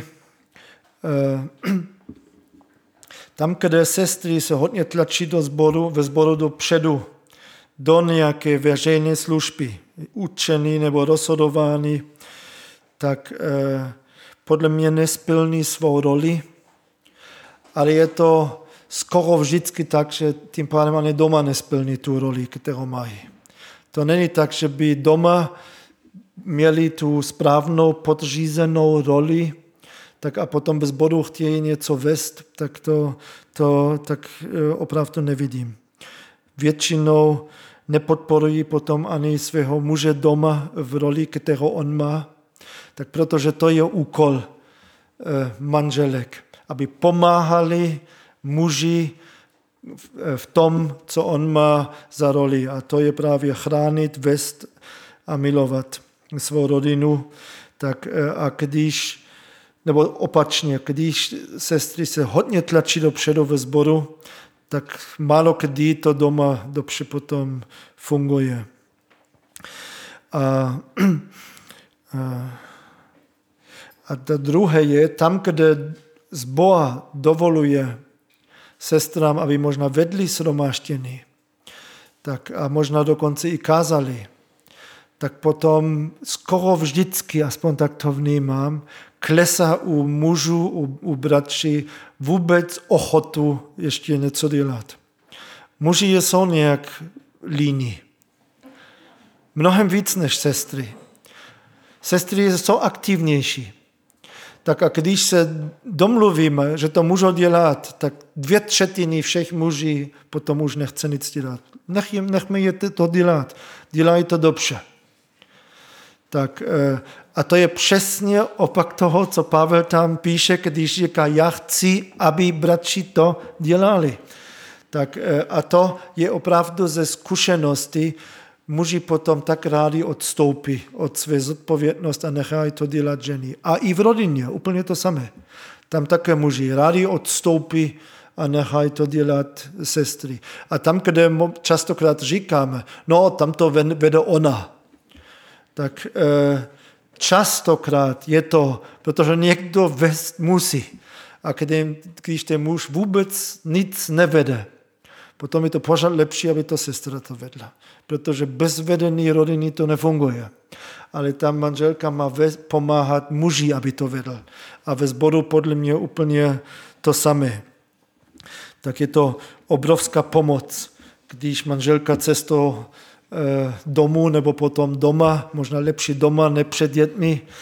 Tam, kde sestry se hodně tlačí do sboru, ve sboru dopředu, do nějaké veřejné služby, učení nebo rozhodování, tak eh, podle mě nesplní svou roli, ale je to skoro vždycky tak, že tím pádem ani doma nesplní tu roli, kterou mají. To není tak, že by doma měli tu správnou podřízenou roli, tak a potom bez bodu chtějí něco vést, tak to, to tak opravdu nevidím. Většinou nepodporují potom ani svého muže doma v roli, kterou on má, tak protože to je úkol manželek, aby pomáhali muži v tom, co on má za roli. A to je právě chránit, vést a milovat svou rodinu. Tak a když, nebo opačně, když sestry se hodně tlačí dopředu ve sboru, tak málo kdy to doma dobře potom funguje. A, a, a to druhé je, tam, kde sbor dovoluje sestrám, aby možná vedli shromáždění, tak a možná dokonce i kázali, tak potom skoro vždycky, aspoň tak to vnímám, klesá u mužů, u, u bratří vůbec ochotu ještě něco dělat. Muži jsou nějak líní. Mnohem víc než sestry. Sestry jsou aktivnější. Tak a když se domluvíme, že to můžou dělat, tak dvě třetiny všech muží potom už nechce nic dělat. Nech jim, nechme je to dělat. Dělají to dobře. Tak, a to je přesně opak toho, co Pavel tam píše, když říká, já chci, aby bratři to dělali. Tak, a to je opravdu ze zkušenosti, muži potom tak rádi odstoupí od své zodpovědnosti a nechají to dělat ženy. A i v rodině, úplně to samé. Tam také muži rádi odstoupí a nechají to dělat sestry. A tam, kde častokrát říkáme, no, tam to vede ona, tak eh, častokrát je to, protože někdo vést musí. A když ten muž vůbec nic nevede, potom je to pořád lepší, aby to sestra to vedla. Protože bez vedení rodiny to nefunguje. Ale ta manželka má pomáhat muži, aby to vedl. A ve sboru podle mě úplně to samé. Tak je to obrovská pomoc, když manželka cestou eh, domů nebo potom doma, možná lepší doma, ne před dětmi,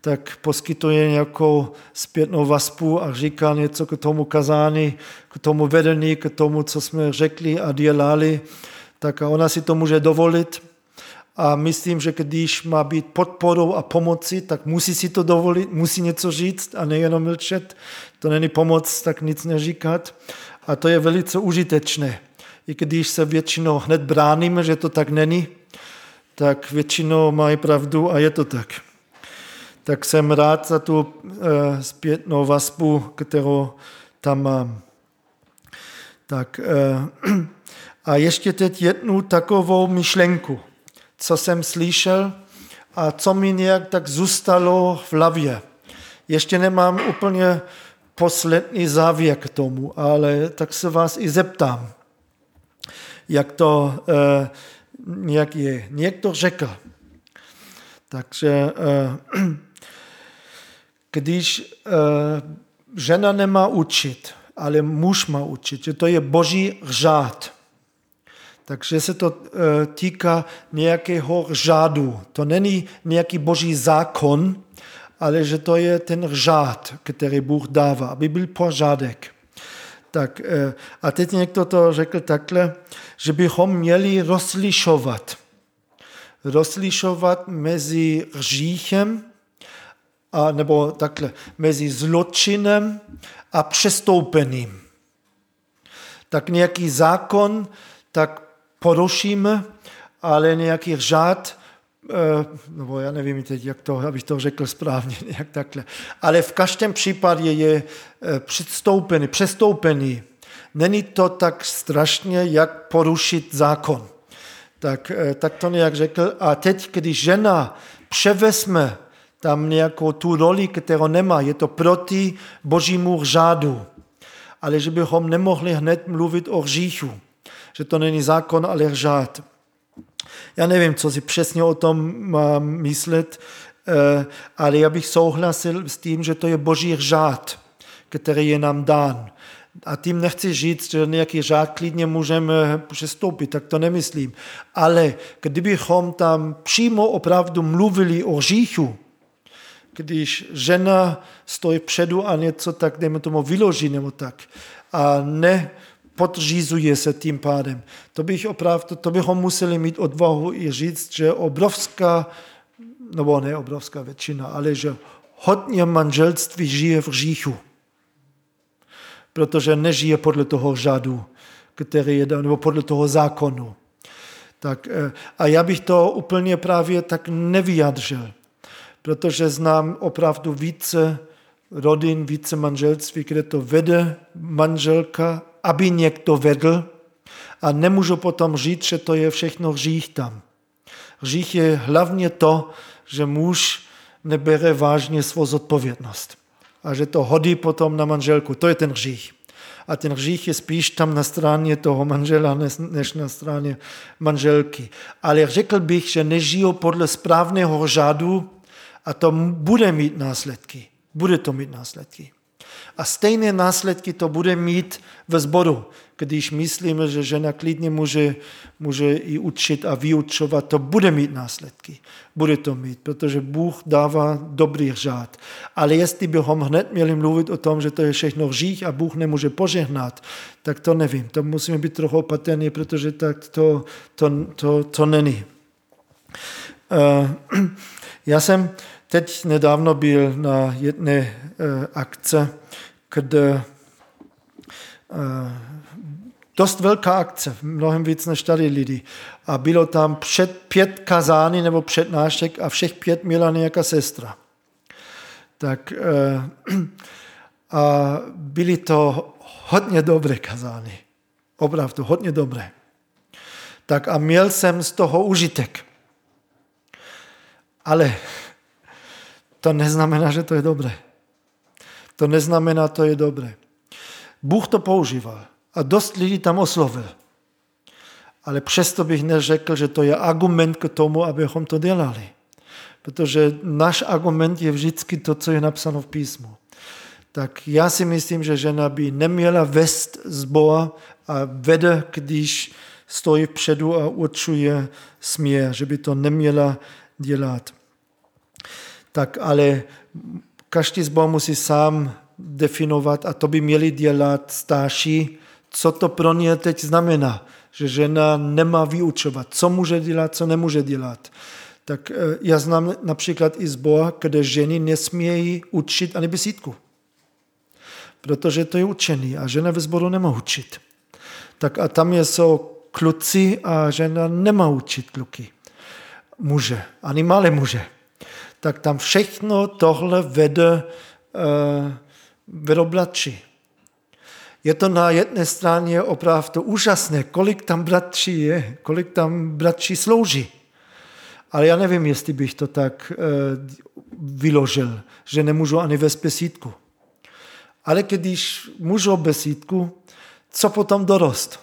tak poskytuje nějakou zpětnou vazbu a říká něco k tomu kazání, k tomu vedení, k tomu, co jsme řekli a dělali, tak ona si to může dovolit. A myslím, že když má být podporou a pomocí, tak musí si to dovolit, musí něco říct a nejenom mlčet. To není pomoc, tak nic neříkat. A to je velice užitečné. I když se většinou hned bráníme, že to tak není, tak většinou mají pravdu a je to tak. Tak jsem rád za tu e, zpětnou vazbu, kterou tam mám. Tak, e, a ještě teď jednu takovou myšlenku, co jsem slyšel a co mi nějak tak zůstalo v hlavě. Ještě nemám úplně poslední závěr k tomu, ale tak se vás i zeptám, jak to e, nějak je. Někdo řekl, takže e, když e, žena nemá učit, ale muž má učit, že to je boží řád. Takže se to e, týká nějakého řádu. To není nějaký boží zákon, ale že to je ten řád, který Bůh dává, aby byl pořádek. Tak, e, a teď někdo to řekl takhle, že bychom měli rozlišovat. Rozlišovat mezi hříchem, a, nebo takhle, mezi zločinem a přestoupením. Tak nějaký zákon, tak porušíme, ale nějaký řád, nebo já nevím teď, jak to, abych to řekl správně, jak takhle. Ale v každém případě je předstoupený, přestoupený. Není to tak strašně, jak porušit zákon. Tak, tak to nějak řekl. A teď, když žena převezme tam nějakou tu roli, kterou nemá, je to proti božímu řádu. Ale že bychom nemohli hned mluvit o hříchu. Že to není zákon, ale řád. Já nevím, co si přesně o tom mám myslet, ale já bych souhlasil s tím, že to je boží řád, který je nám dán. A tím nechci říct, že nějaký řád klidně můžeme přestoupit, tak to nemyslím. Ale kdybychom tam přímo opravdu mluvili o hříchu, když žena stojí předu a něco tak, dejme tomu, vyloží nebo tak, a ne podřízuje se tím pádem. To, bych opravdu, to bychom museli mít odvahu i říct, že obrovská, nebo ne obrovská většina, ale že hodně manželství žije v hříchu. Protože nežije podle toho řádu, který je, nebo podle toho zákonu. Tak, a já bych to úplně právě tak nevyjadřil, protože znám opravdu více rodin, více manželství, kde to vede manželka, aby někdo vedl, a nemůžu potom říct, že to je všechno hřích tam. Hřích je hlavně to, že muž nebere vážně svou zodpovědnost a že to hodí potom na manželku. To je ten hřích. A ten hřích je spíš tam na straně toho manžela, než na straně manželky. Ale řekl bych, že nežijou podle správného řádu a to bude mít následky. Bude to mít následky. A stejné následky to bude mít ve sboru, když myslíme, že žena klidně může, může i učit a vyučovat, to bude mít následky. Bude to mít, protože Bůh dává dobrý řád. Ale jestli bychom hned měli mluvit o tom, že to je všechno hřích a Bůh nemůže požehnat, tak to nevím. To musíme být trochu opatrní, protože tak to, to, to, to není. Uh, já jsem teď nedávno byl na jedné uh, akce, kde uh, dost velká akce, mnohem víc než tady lidi. A bylo tam před pět kazání nebo přednášek a všech pět měla nějaká sestra. Tak uh, a byly to hodně dobré kazání. Opravdu hodně dobré. Tak a měl jsem z toho užitek. Ale to neznamená, že to je dobré. To neznamená, to je dobré. Bůh to používal a dost lidí tam oslovil. Ale přesto bych neřekl, že to je argument k tomu, abychom to dělali. Protože náš argument je vždycky to, co je napsáno v písmu. Tak já si myslím, že žena by neměla vést sbor a vede, když stojí vpředu a určuje směr, že by to neměla dělat. Tak ale každý zbor musí sám definovat a to by měli dělat starší, co to pro ně teď znamená, že žena nemá vyučovat, co může dělat, co nemůže dělat. Tak já znám například i zbor, kde ženy nesmějí učit ani besídku, protože to je učený a žena ve sboru nemá učit. Tak a tam jsou kluci a žena nemá učit kluky. Muže, ani malé muže. Tak tam všechno tohle vede uh, vedou bratři. Je to na jedné straně opravdu úžasné, kolik tam bratří je, kolik tam bratří slouží. Ale já nevím, jestli bych to tak uh, vyložil, že nemůžu ani vést besídku. Ale když můžu besídku, co potom dorost?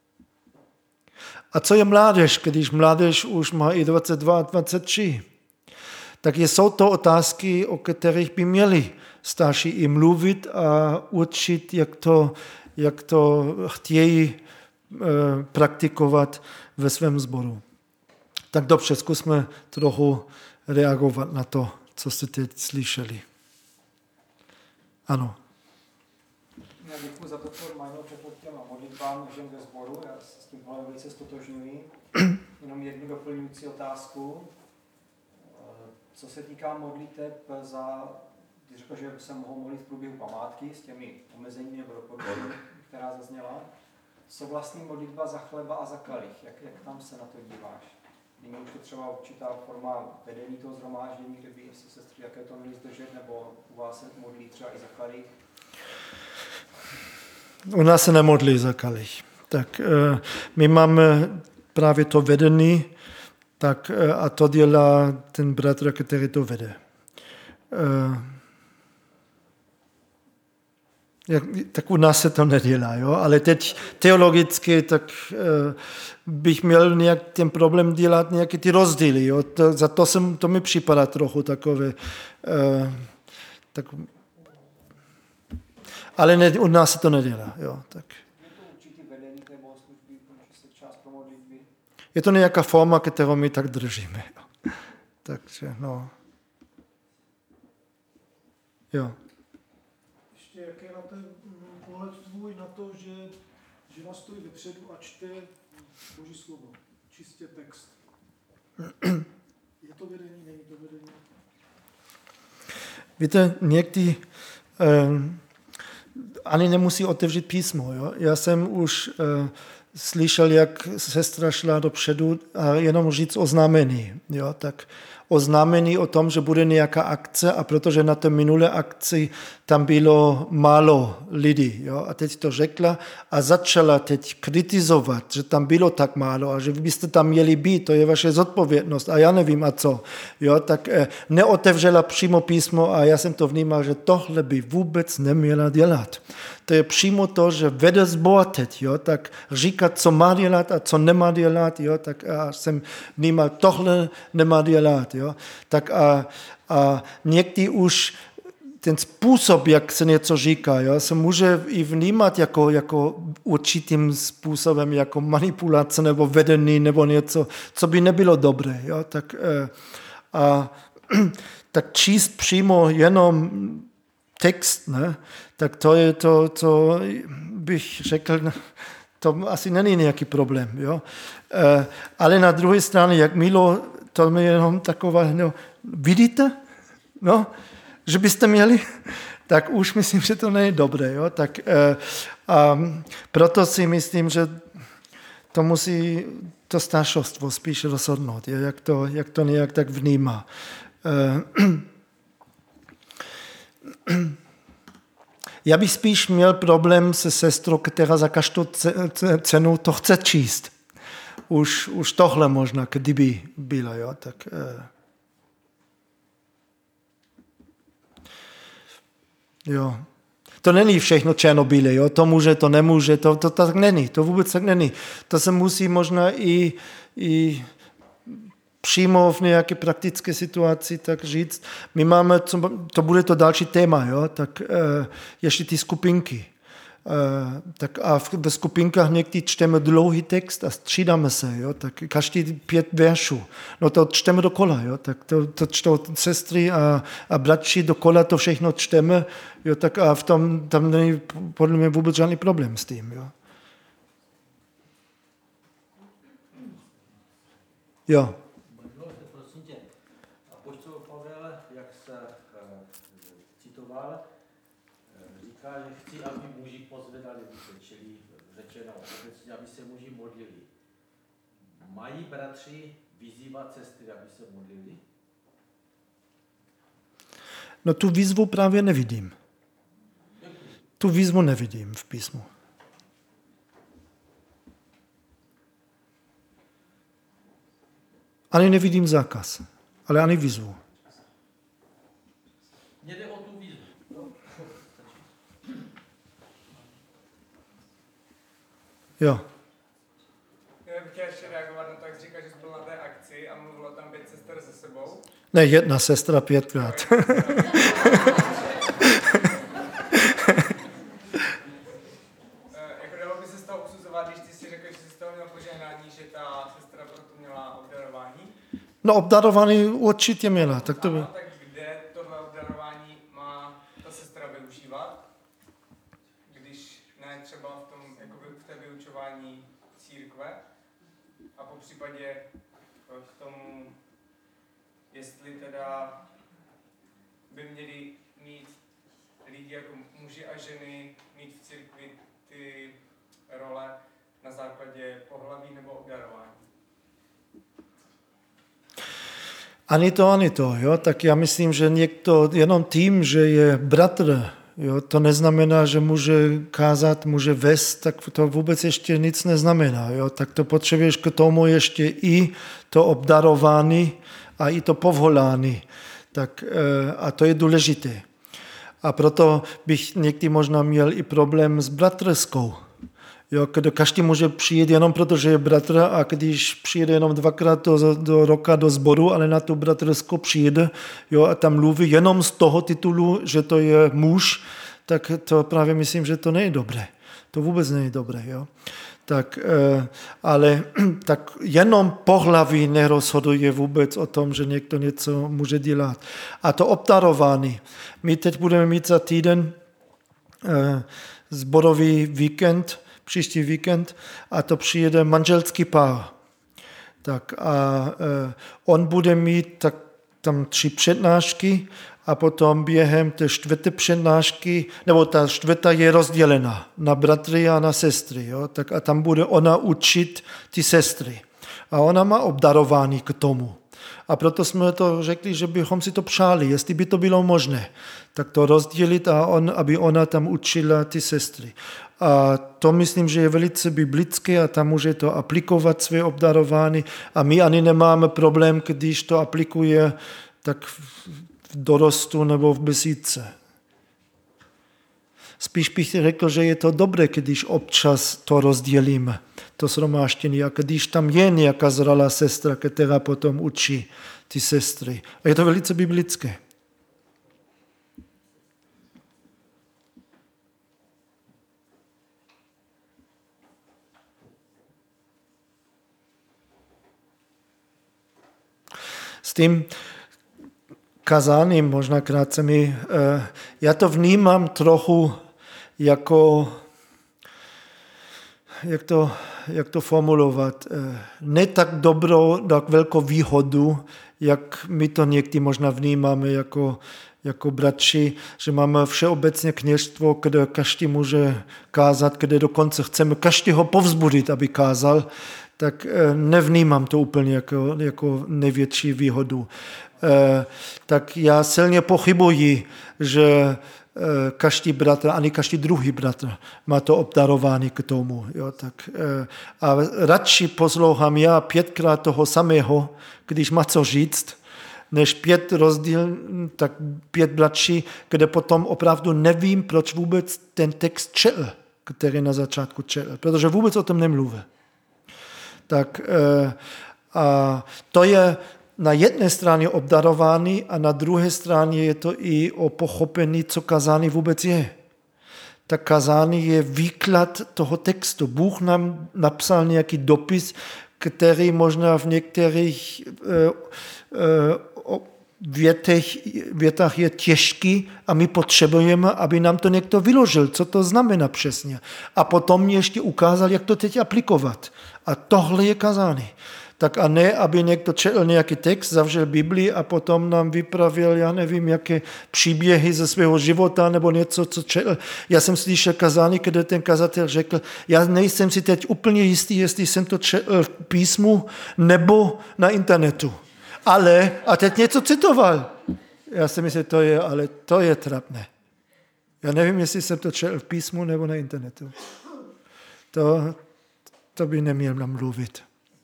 A co je mládež, když mládež už má i dvacet dva a dvacet tři? Tak jsou to otázky, o kterých by měli starší i mluvit a učit, jak to, jak to chtějí e, praktikovat ve svém sboru. Tak dobře, zkusme trochu reagovat na to, co jste teď slyšeli. Ano. Já děkuji za to, co Majno řekl k těm modlitbám žen ve sboru. Já se s tím velice stotožňuji. Jenom jednu doplňující otázku. Co se týká modliteb za, když řekl, že se mohou modlit v průběhu památky s těmi omezeními nebo doporučeními, která zazněla, co vlastně modlitba za chleba a za kalich? Jak, jak tam se na to díváš? Nyní už je třeba určitá forma vedení toho shromáždění, kde by se sestry jaké to měly zdržet, nebo u vás se modlí třeba i za kalich? U nás se nemodlí za kalich. Tak my máme právě to vedení, tak a to dělá ten bratr, který to vede. Jak, tak u nás se to nedělá, jo? Ale teď teologicky tak bych měl nějak ten problém dělat nějaké ty rozdíly. Jo? To, za to, jsem, to mi připadá trochu takové. Tak, ale ne, u nás se to nedělá. Jo? Tak. Je to nějaká forma, kterou my tak držíme. Jo. Takže, no. Jo. Ještě jaký je na ten pohled tvůj na to, že žena stojí vepředu a čte Boží slovo, čistě text. Je to vedení, není to vedení? Víte, někdy um, ani nemusí otevřít písmo. Jo? Já jsem už uh, slyšel, jak sestra šla dopředu a jenom říct oznámení. Jo? Tak oznámení o tom, že bude nějaká akce a protože na té minulé akci tam bylo málo lidí. Jo? A teď to řekla a začala teď kritizovat, že tam bylo tak málo a že vy byste tam měli být, to je vaše zodpovědnost a já nevím a co. Jo? Tak eh, neotevřela přímo písmo a já jsem to vnímal, že tohle by vůbec neměla dělat. To je přímo to, že vede sbor teď, jo? Tak říkat, co má dělat a co nemá dělat, jo? Tak já jsem vnímal, tohle nemá dělat. Jo? Tak a, a někdy už ten způsob, jak se něco říká, jo, se může i vnímat jako, jako určitým způsobem, jako manipulace nebo vedení nebo něco, co by nebylo dobré. Jo, tak, a, tak číst přímo jenom text, ne, tak to je to, co bych řekl, to asi není nějaký problém. Jo. Ale na druhé straně, jak Milo, to je jenom taková, no, vidíte? No, že byste měli, tak už myslím, že to není dobré. Jo? Tak, eh, a proto si myslím, že to musí to staršostvo spíš rozhodnout, jo? Jak, to, jak to nějak tak vnímá. Eh, já bych spíš měl problém se sestrou, která za každou cenu to chce číst. Už, už tohle možná, kdyby bylo. Jo? Tak, eh, Jo. To není všechno černobílé, jo. To může, to nemůže, to, to tak není, to vůbec tak není. To se musí možná i, i přímo v nějaké praktické situaci tak říct. My máme, to bude to další téma, jo, tak eh, ještě ty skupinky. tak a ve skupinkách někdy čteme dlouhý text a střídáme se, jo, tak každý pět veršů. No to čteme dokola, jo, tak to, to čtou sestry a, a bratři dokola, to všechno čteme, jo, tak a v tom tam není podle mě vůbec žádný problém s tím, jo. Jo. Prosím tě, apoštol Pavel, jak se citoval, říká, že chci, aby muži pozvedali ruce, čili řečeno, aby se muži modlili. Mají bratři vyzývat sestry, aby se modlili? No tu výzvu právě nevidím. Tu výzvu nevidím v písmu. Ani nevidím zákaz, ale ani výzvu. Mně jde o tu výzvu. Jo. Já bych chtěl ještě reagovat na to, jak říkáš, že jsi byl na té akci a mluvilo tam pět sester se sebou. Ne, jedna sestra pětkrát. Jako dalo by se z toho usuzovat, když ty si řekl, že jsi z toho měl požehnání, že ta sestra proto měla obdarování? No obdarování určitě měla. Tak to by... Ano, tak kde tohle obdarování má ta sestra využívat, když ne třeba v tom, jakoby v té vyučování církve a po případě k tomu, jestli teda by měli mít lidi jako muži a ženy mít v církvi ty role na základě pohlaví nebo obdarování. Ani to, ani to, jo, tak já myslím, že někdo jenom tím, že je bratr, jo, to neznamená, že může kázat, může vést, tak to vůbec ještě nic neznamená, jo, tak to potřebuješ k tomu ještě i to obdarování a i to povolání, tak a to je důležité. A proto bych někdy možná měl i problém s bratrskou. Jo, kde každý může přijít jenom proto, že je bratr a když přijde jenom dvakrát do, do roka do sboru, ale na tu bratrskou přijde, jo, a tam mluví jenom z toho titulu, že to je muž, tak to právě myslím, že to není dobré. To vůbec není dobré. Jo. Tak, ale tak jenom pohlaví nerozhoduje vůbec o tom, že někdo něco může dělat. A to obdarování. My teď budeme mít za týden sborový víkend, příští víkend, a to přijede manželský pár. Tak a on bude mít tak tam tři přednášky a potom během té čtvrté přednášky, nebo ta čtvrtá je rozdělena na bratry a na sestry, jo? Tak a tam bude ona učit ty sestry. A ona má obdarování k tomu. A proto jsme to řekli, že bychom si to přáli, jestli by to bylo možné, tak to rozdělit a on, aby ona tam učila ty sestry. A to myslím, že je velice biblické a tam může to aplikovat své obdarování a my ani nemáme problém, když to aplikuje tak v dorostu nebo v besídce. Spíš bych řekl, že je to dobré, když občas to rozdělíme, to shromáždění, a když tam je nějaká zralá sestra, která potom učí ty sestry. A je to velice biblické. S tím kazáním, možná krátce mi, já to vnímám trochu jako, jak to, jak to formulovat, ne tak dobrou, tak velkou výhodu, jak my to někdy možná vnímáme jako, jako bratři, že máme všeobecně kněžstvo, kde každý může kázat, kde dokonce chceme každého povzbudit, aby kázal, tak nevnímám to úplně jako, jako největší výhodu. Tak já silně pochybuji, že každý bratr, ani každý druhý bratr má to obdarování k tomu. Jo, tak, a radši poslouchám já pětkrát toho samého, když má co říct, než pět rozdíl, tak pět bratří, kde potom opravdu nevím, proč vůbec ten text četl, který na začátku četl, protože vůbec o tom nemluví. Tak a to je na jedné straně obdarování a na druhé straně je to i o pochopení, co kazání vůbec je. tak kázání je výklad toho textu. Bůh nám napsal nějaký dopis, který možná v některých uh, uh, větech, větách je těžký a my potřebujeme, aby nám to někdo vyložil, co to znamená přesně. A potom mě ještě ukázal, jak to teď aplikovat. A tohle je kázání. Tak a ne, aby někdo četl nějaký text, zavřel Biblii a potom nám vypravil, já nevím, jaké příběhy ze svého života nebo něco, co četl. Já jsem slyšel kazání, kde ten kazatel řekl, já nejsem si teď úplně jistý, jestli jsem to četl v písmu nebo na internetu. Ale, a teď něco citoval. Já si myslím, to je, ale to je trapné. Já nevím, jestli jsem to četl v písmu nebo na internetu. To, to by neměl nám mluvit.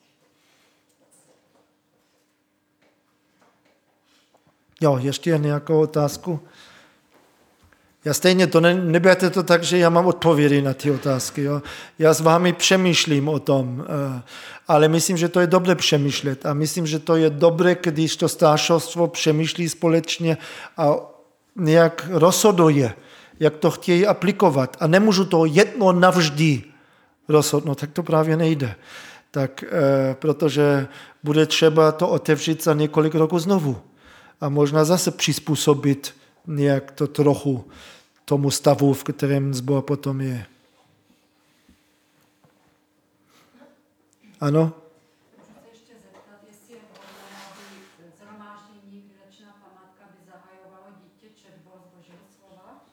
Jo, ještě nějakou otázku? Já stejně to ne, neberte to tak, že já mám odpovědi na ty otázky. Jo. Já s vámi přemýšlím o tom, ale myslím, že to je dobré přemýšlet a myslím, že to je dobré, když to staršovstvo přemýšlí společně a nějak rozhoduje, jak to chtějí aplikovat. A nemůžu to jedno navždy rozhodnout, tak to právě nejde. Tak, protože bude třeba to otevřít za několik roků znovu. A možná zase přizpůsobit nějak to trochu tomu stavu, v kterém sbor potom je. Ano? Můžu se ještě zeptat, jestli je vhodné, aby shromáždění výročná památka by zahajovalo dítě četbou z Božího slova?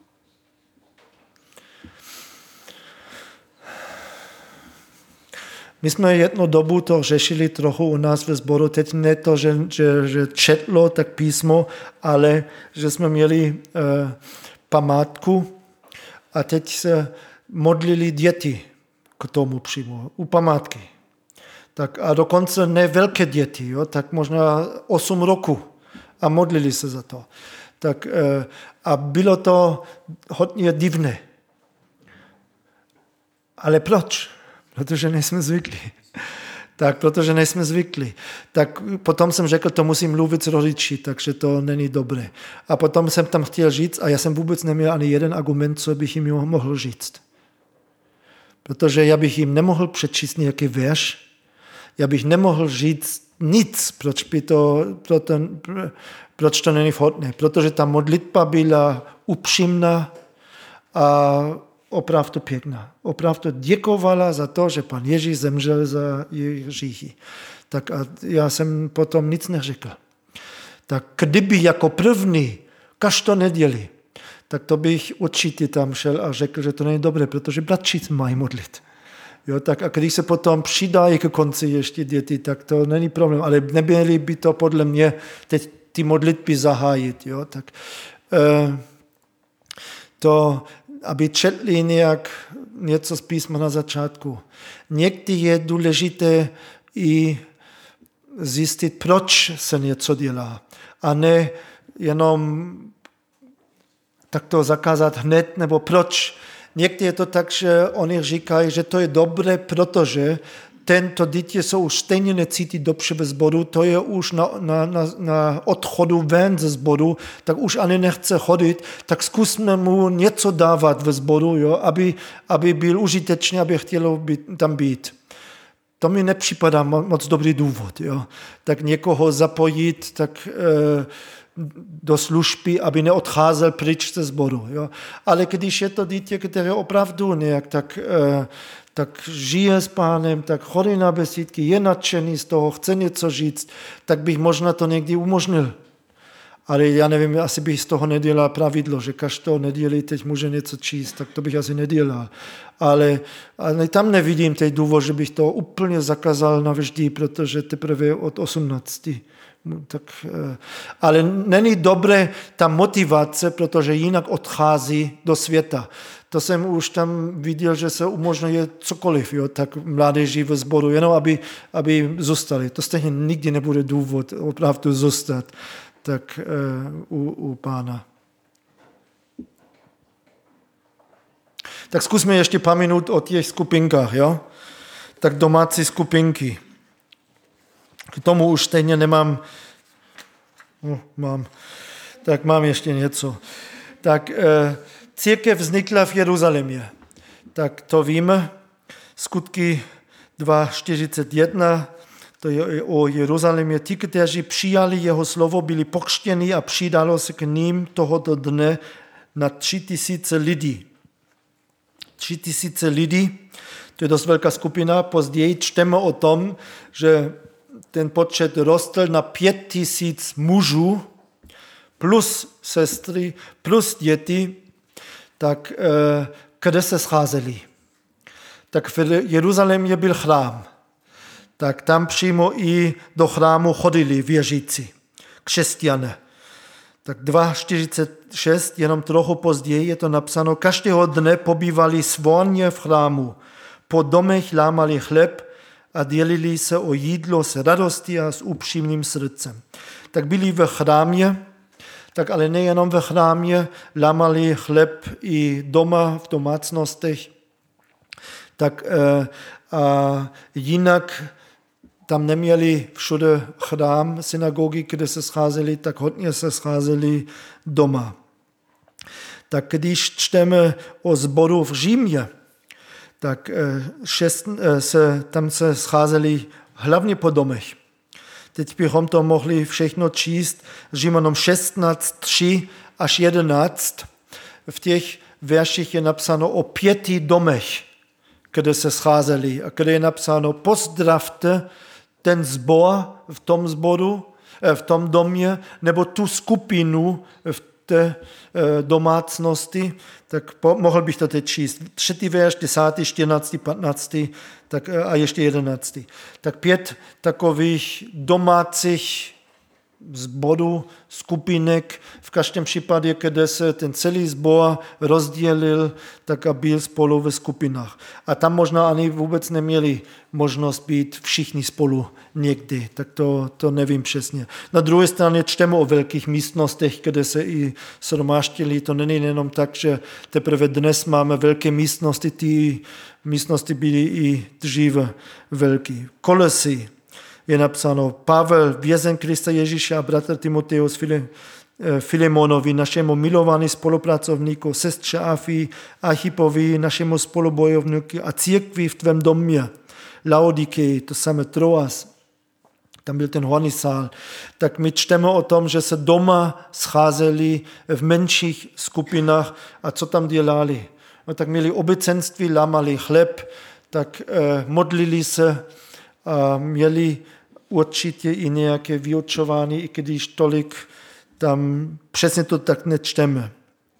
My jsme jednu dobu to řešili trochu u nás ve sboru, teď ne to, že, že, že četlo tak písmo, ale že jsme měli uh, památku a teď se modlili děti k tomu přímo, u památky. Tak a dokonce ne velké děti, jo, tak možná osm roku a modlili se za to. Tak, uh, a bylo to hodně divné. Ale proč? Protože nejsme zvyklí. Tak, protože nejsme zvyklí. Tak potom jsem řekl, to musím mluvit s rodiči, takže to není dobré. A potom jsem tam chtěl říct, a já jsem vůbec neměl ani jeden argument, co bych jim mohl říct. Protože já bych jim nemohl přečíst nějaký verš, já bych nemohl říct nic, proč, by to, pro ten, proč to není vhodné. Protože ta modlitba byla upřímná a opravdu pěkná. Opravdu děkovala za to, že pan Ježíš zemřel za jejich hříchy. Tak a já jsem potom nic neřekl. Tak kdyby jako první každou neděli, tak to bych určitě tam šel a řekl, že to není dobré, protože bratři mají modlit. Jo, tak a když se potom přidají ke konci ještě děti, tak to není problém, ale neměli by to podle mě teď ty modlitby zahájit. Jo, tak eh, to aby četli nějak něco z písma na začátku. Někdy je důležité i zjistit, proč se něco dělá. A ne jenom tak to zakázat hned, nebo proč. Někdy je to tak, že oni říkají, že to je dobré, protože tento dítě se už stejně necítí dobře ve sboru, to je už na, na, na, na odchodu ven ze sboru, tak už ani nechce chodit, tak zkusme mu něco dávat ve sboru, jo, aby, aby byl užitečný, aby chtěl být, tam být. To mi nepřipadá moc dobrý důvod. Jo. Tak někoho zapojit tak, e, do služby, aby neodcházel pryč ze sboru. Jo. Ale když je to dítě, které opravdu nějak tak... E, tak žije s pánem, tak chodí na besídky, je nadšený z toho, chce něco říct, tak bych možná to někdy umožnil. Ale já nevím, asi bych z toho nedělal pravidlo, že každou neděli teď může něco číst, tak to bych asi nedělal. Ale, ale tam nevidím ten důvod, že bych to úplně zakázal navždy, protože teprve od osmnácti. Tak, ale není dobré ta motivace, protože jinak odchází do světa. To jsem už tam viděl, že se umožňuje cokoliv, jo, tak mládeži ve sboru, jenom aby, aby zůstali. To stejně nikdy nebude důvod opravdu zůstat tak, uh, u, u pána. Tak zkusme ještě pár minut o těch skupinkách. Jo? Tak domácí skupinky. K tomu už stejně nemám, no, mám, tak mám ještě něco. Tak, církev vznikla v Jeruzalémě. Tak to víme. Skutky dva čtyřicet jedna, to je o Jeruzalémě. Ti, kteří přijali jeho slovo, byli pokřtěni a přidalo se k ním tohoto dne na tři tisíce lidí. Tři tisíce lidí, to je dost velká skupina. Později čteme o tom, že ten počet rostl na pět tisíc mužů, plus sestry, plus děti, tak kde se scházeli. Tak v Jeruzalémě byl chrám. Tak tam přímo i do chrámu chodili věřící, křesťané. Tak dva čtyřicet šest, jenom trochu později je to napsáno, každého dne pobývali svorně v chrámu, po domech lámali chleb a dělili se o jídlo s radostí a s upřímným srdcem. Tak byli ve chrámě, tak ale nejenom ve chrámě, lámali chleb i doma v domácnostech, tak a jinak tam neměli všude chrám, synagogy, kde se scházeli, tak hodně se scházeli doma. Tak když čteme o sboru v Římě, tak šest, se, tam se scházeli hlavně po domech. Teď bychom to mohli všechno číst, Římanům šestnáct, tři až jedenáct. V těch verších je napsáno o pěti domech, kde se scházeli a kde je napsáno pozdravte ten zbor v tom zboru, v tom domě, nebo tu skupinu v té domácnosti, tak po, mohl bych to teď číst. Třetí verš, desátý, čtrnáctý, patnáctý tak, a ještě jedenáctý. Tak pět takových domácích zborů, skupinek, v každém případě, kde se ten celý sbor rozdělil, tak a byl spolu ve skupinách. A tam možná ani vůbec neměli možnost být všichni spolu někdy, tak to, to nevím přesně. Na druhé straně čteme o velkých místnostech, kde se i shromáždili. To není jenom tak, že teprve dnes máme velké místnosti, ty místnosti byly i dříve velké. Kolosy je napsáno, Pavel, vězen Krista Ježíše a bratr Timoteus File, Filemonovi, našemu milovaný spolupracovníku, sestře Afi, Archipovi, našemu spolubojovníku a církvi v tvém domě, Laodikei, to samé Troas, tam byl ten horní sál, tak my čteme o tom, že se doma scházeli v menších skupinách a co tam dělali. No, tak měli obecenství, lámali chleb, tak eh, modlili se a měli určitě i nějaké vyučování, i když tolik tam přesně to tak nečteme.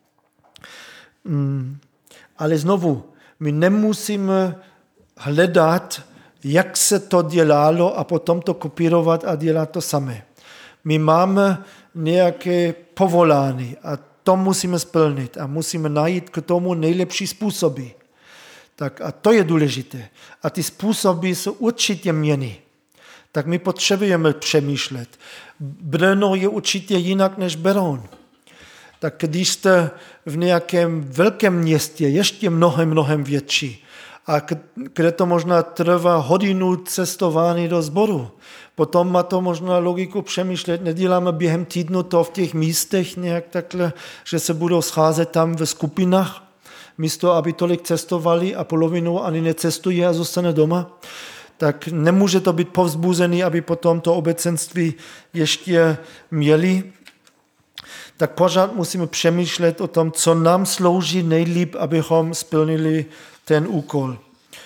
Ale znovu, my nemusíme hledat, jak se to dělalo a potom to kopírovat a dělat to samé. My máme nějaké povolání a to musíme splnit a musíme najít k tomu nejlepší způsoby. Tak a to je důležité. A ty způsoby jsou určitě měny. Tak my potřebujeme přemýšlet. Brno je určitě jinak než Beroun. Tak když jste v nějakém velkém městě, ještě mnohem, mnohem větší, a kde to možná trvá hodinu cestování do sboru, potom má to možná logiku přemýšlet, neděláme během týdnu to v těch místech nějak takhle, že se budou scházet tam ve skupinách, místo, aby tolik cestovali a polovinu ani necestuje a zůstane doma, tak nemůže to být povzbuzený, aby potom to obecenství ještě měli. Tak pořád musíme přemýšlet o tom, co nám slouží nejlíp, abychom splnili ten úkol.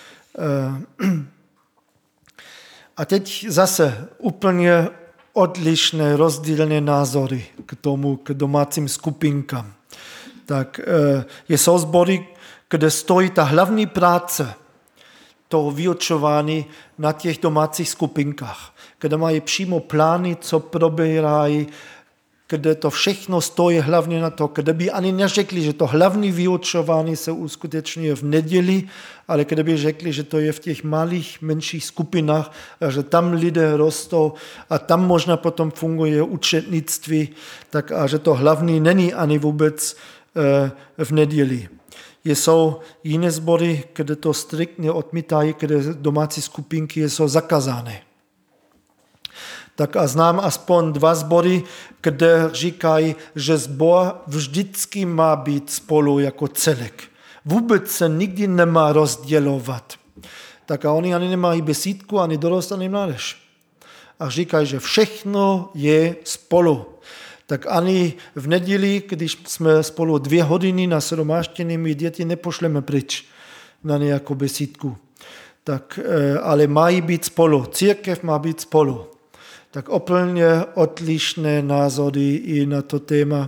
A teď zase úplně odlišné, rozdílné názory k tomu, k domácím skupinkám. Tak jsou sbory, kde stojí ta hlavní práce toho vyučování na těch domácích skupinkách, kde mají přímo plány, co probírají, kde to všechno stojí hlavně na to, kde by ani neřekli, že to hlavní vyučování se uskutečňuje v neděli, ale kde by řekli, že to je v těch malých, menších skupinách, a že tam lidé rostou a tam možná potom funguje účetnictví, tak a že to hlavní není ani vůbec v neděli. Jsou jiné sbory, kde to striktně odmítají, kde domácí skupinky jsou zakázány. Tak a znám aspoň dva sbory, kde říkají, že sbor vždycky má být spolu jako celek. Vůbec se nikdy nemá rozdělovat. Tak a oni ani nemají besídku, ani dorost, ani mládež. A říkají, že všechno je spolu. Tak ani v neděli, když jsme spolu dvě hodiny na shromáždění, my děti nepošleme pryč na nějakou besídku. Tak, ale mají být spolu. Církev má být spolu. Tak úplně odlišné názory i na to téma.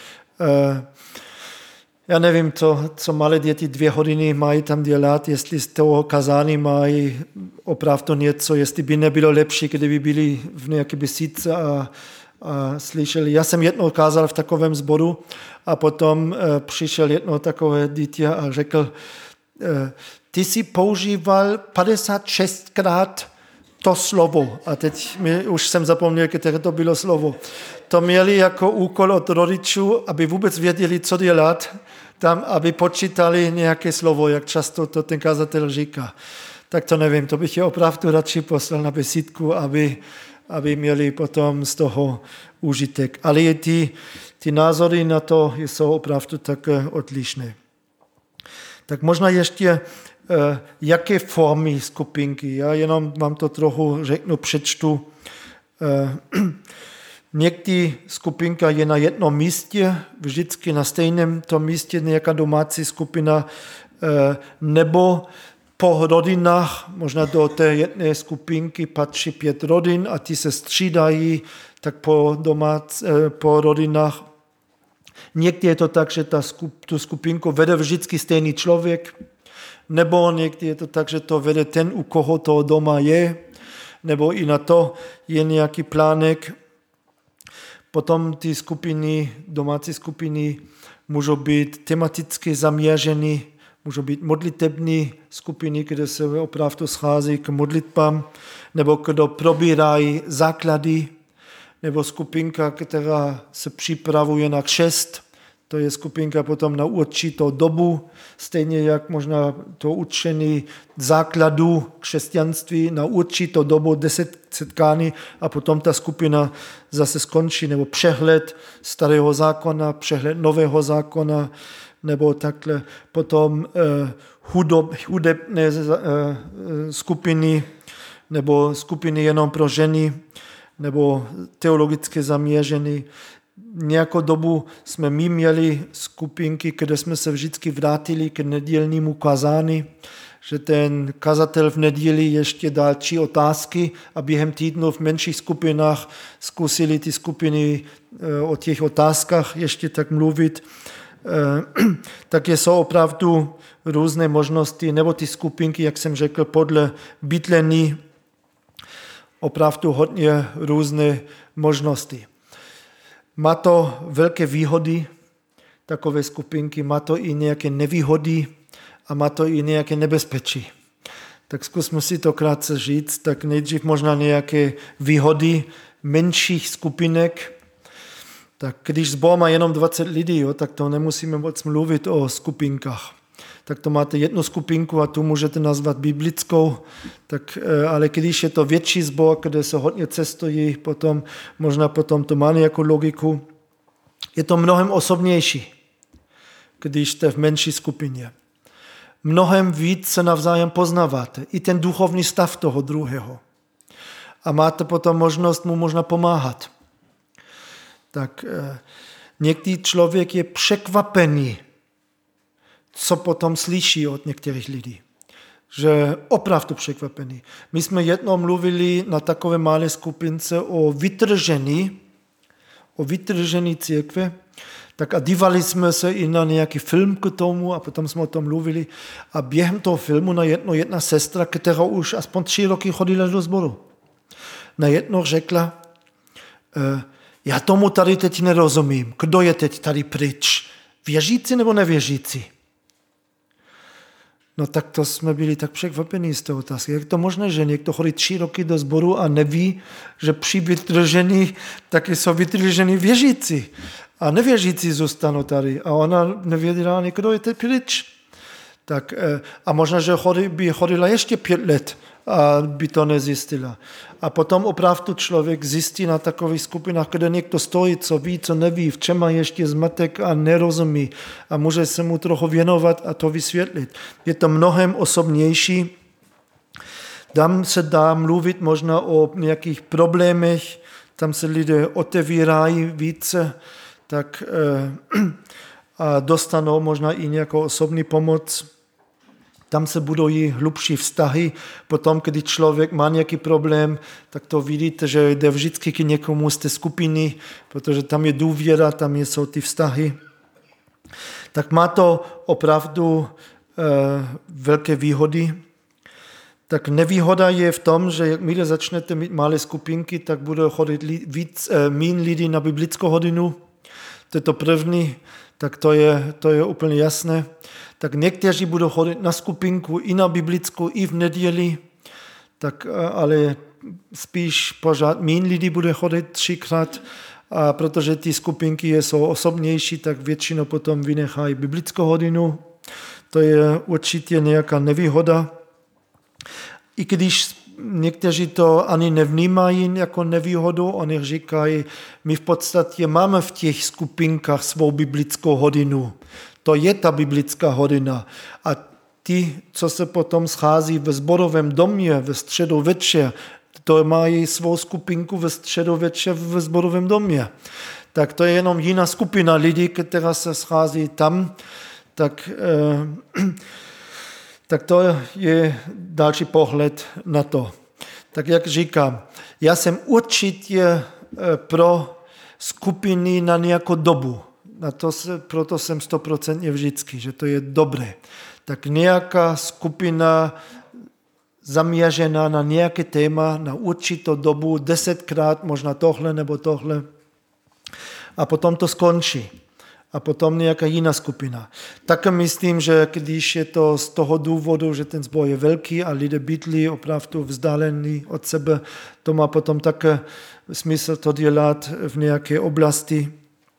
Já nevím, co, co malé děti dvě hodiny mají tam dělat, jestli z toho kazání mají opravdu něco, jestli by nebylo lepší, kdyby byli v nějaké besídce a, a slyšeli. Já jsem jednou kázal v takovém sboru a potom e, přišel jedno takové dítě a řekl, e, ty jsi používal padesát šestkrát to slovo. A teď mi, už jsem zapomněl, které to bylo slovo. To měli jako úkol od rodičů, aby vůbec věděli, co dělat, tam, aby počítali nějaké slovo, jak často to ten kazatel říká. Tak to nevím, to bych je opravdu radši poslal na besídku, aby, aby měli potom z toho užitek. Ale ty, ty názory na to jsou opravdu tak odlišné. Tak možná ještě jaké formy skupinky. Já jenom vám to trochu řeknu, přečtu. Někdy skupinka je na jednom místě, vždycky na stejném tom místě nějaká domácí skupina, nebo po rodinách, možná do té jedné skupinky patří pět rodin a ty se střídají, tak po, domác, po rodinách. Někdy je to tak, že ta skup, tu skupinku vede vždycky stejný člověk, nebo někdy je to tak, že to vede ten, u koho to doma je, nebo i na to je nějaký plánek. Potom ty skupiny, domácí skupiny můžou být tematicky zaměřeny, můžou být modlitební skupiny, kde se opravdu schází k modlitbám, nebo kdo probírají základy, nebo skupinka, která se připravuje na křest. To je skupinka potom na určitou dobu, stejně jak možná to učení základů křesťanství na určitou dobu, deset setkání a potom ta skupina zase skončí, nebo přehled starého zákona, přehled nového zákona, nebo takhle. Potom eh, hudob, hudebné eh, skupiny, nebo skupiny jenom pro ženy, nebo teologicky zaměřený. Nějakou dobu jsme my měli skupinky, kde jsme se vždycky vrátili k nedělnímu kazání, že ten kazatel v neděli ještě další otázky a během týdnu v menších skupinách zkusili ty skupiny o těch otázkách ještě tak mluvit. Takže jsou opravdu různé možnosti, nebo ty skupinky, jak jsem řekl, podle bydlení, opravdu hodně různé možnosti. Má to velké výhody, takové skupinky, má to i nějaké nevýhody a má to i nějaké nebezpečí. Tak zkusme si to krátce říct, tak nejdřív možná nějaké výhody menších skupinek. Tak když sbor má jenom dvacet lidí, jo, tak to nemusíme moc mluvit o skupinkách. Tak to máte jednu skupinku a tu můžete nazvat biblickou, tak, ale když je to větší sbor, kde se hodně cestují, potom, možná potom to má nějakou logiku. Je to mnohem osobnější, když jste v menší skupině. Mnohem víc se navzájem poznáváte, i ten duchovní stav toho druhého. A máte potom možnost mu možná pomáhat. Tak někdy člověk je překvapený, co potom slyší od některých lidí. Že opravdu překvapený. My jsme jednou mluvili na takové malé skupince o vytržení, o vytržení církve, tak a dívali jsme se i na nějaký film k tomu a potom jsme o tom mluvili a během toho filmu na jedno jedna sestra, která už aspoň tři roky chodila do sboru, na jedno řekla, já tomu tady teď nerozumím, kdo je teď tady pryč, věřící nebo nevěřící? No tak to jsme byli tak překvapení z té otázky. Jak to možné, že někdo chodí tři roky do sboru a neví, že při vytržení taky jsou vytržení věřící. A nevěřící zůstanou tady. A ona nevěděla ani, kdo je teď pryč. Tak, a možná, že by chodila ještě pět let a by to nezjistila. A potom opravdu člověk zjistí na takových skupinách, kde někdo stojí, co ví, co neví, v čem má ještě zmatek a nerozumí a může se mu trochu věnovat a to vysvětlit. Je to mnohem osobnější. Tam se dá mluvit možná o nějakých problémech, tam se lidé otevírají více, tak a dostanou možná i nějakou osobní pomoc. Tam se budují hlubší vztahy. Potom, když člověk má nějaký problém, tak to vidíte, že jde vždycky k někomu z té skupiny, protože tam je důvěra, tam jsou ty vztahy. Tak má to opravdu e, velké výhody. Tak nevýhoda je v tom, že jakmile začnete mít malé skupinky, tak bude chodit víc, e, míň lidí na biblickou hodinu. To je to první, tak to je, to je úplně jasné. Tak někteří budou chodit na skupinku i na biblickou, i v neděli, tak ale spíš pořád míň lidí bude chodit třikrát, a protože ty skupinky jsou osobnější, tak většinou potom vynechají biblickou hodinu. To je určitě nějaká nevýhoda. I když někteří to ani nevnímají jako nevýhodu, oni říkají, my v podstatě máme v těch skupinkách svou biblickou hodinu. To je ta biblická hodina. A ti, co se potom schází ve sborovém domě ve středu večer, to mají svou skupinku ve středu večer ve sborovém domě. Tak to je jenom jiná skupina lidí, která se schází tam. Tak, eh, tak to je další pohled na to. Tak jak říkám, já jsem určitě pro skupiny na nějakou dobu. Na to se, proto jsem stoprocentně vždycky, že to je dobré. Tak nějaká skupina zaměřená na nějaké téma, na určitou dobu, desetkrát, možná tohle nebo tohle. A potom to skončí. A potom nějaká jiná skupina. Tak myslím, že když je to z toho důvodu, že ten sbor je velký a lidé bydlí opravdu vzdálení od sebe, to má potom také smysl to dělat v nějaké oblasti.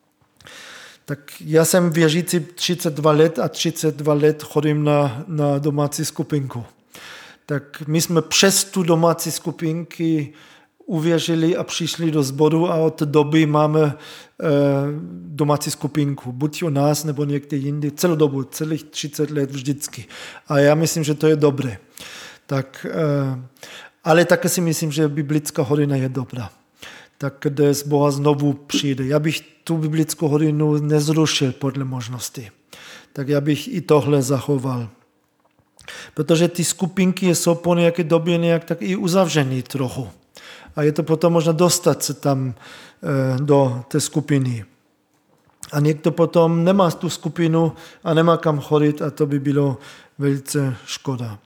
Tak já jsem věřící třicet dva let a třicet dva let chodím na, na domácí skupinku. Tak my jsme přes tu domácí skupinky uvěřili a přišli do sboru a od té doby máme e, domácí skupinku. Buď u nás nebo někde jinde, celou dobu, celých třicet let vždycky. A já myslím, že to je dobré. Tak, e, ale také si myslím, že biblická hodina je dobrá. Tak kde z Boha znovu přijde. Já bych tu biblickou hodinu nezrušil podle možnosti. Tak já bych i tohle zachoval. Protože ty skupinky jsou po nějaké době nějak tak i uzavřený trochu. A je to potom možná dostat se tam e, do té skupiny. A někdo potom nemá tu skupinu a nemá kam chodit a to by bylo velice škoda.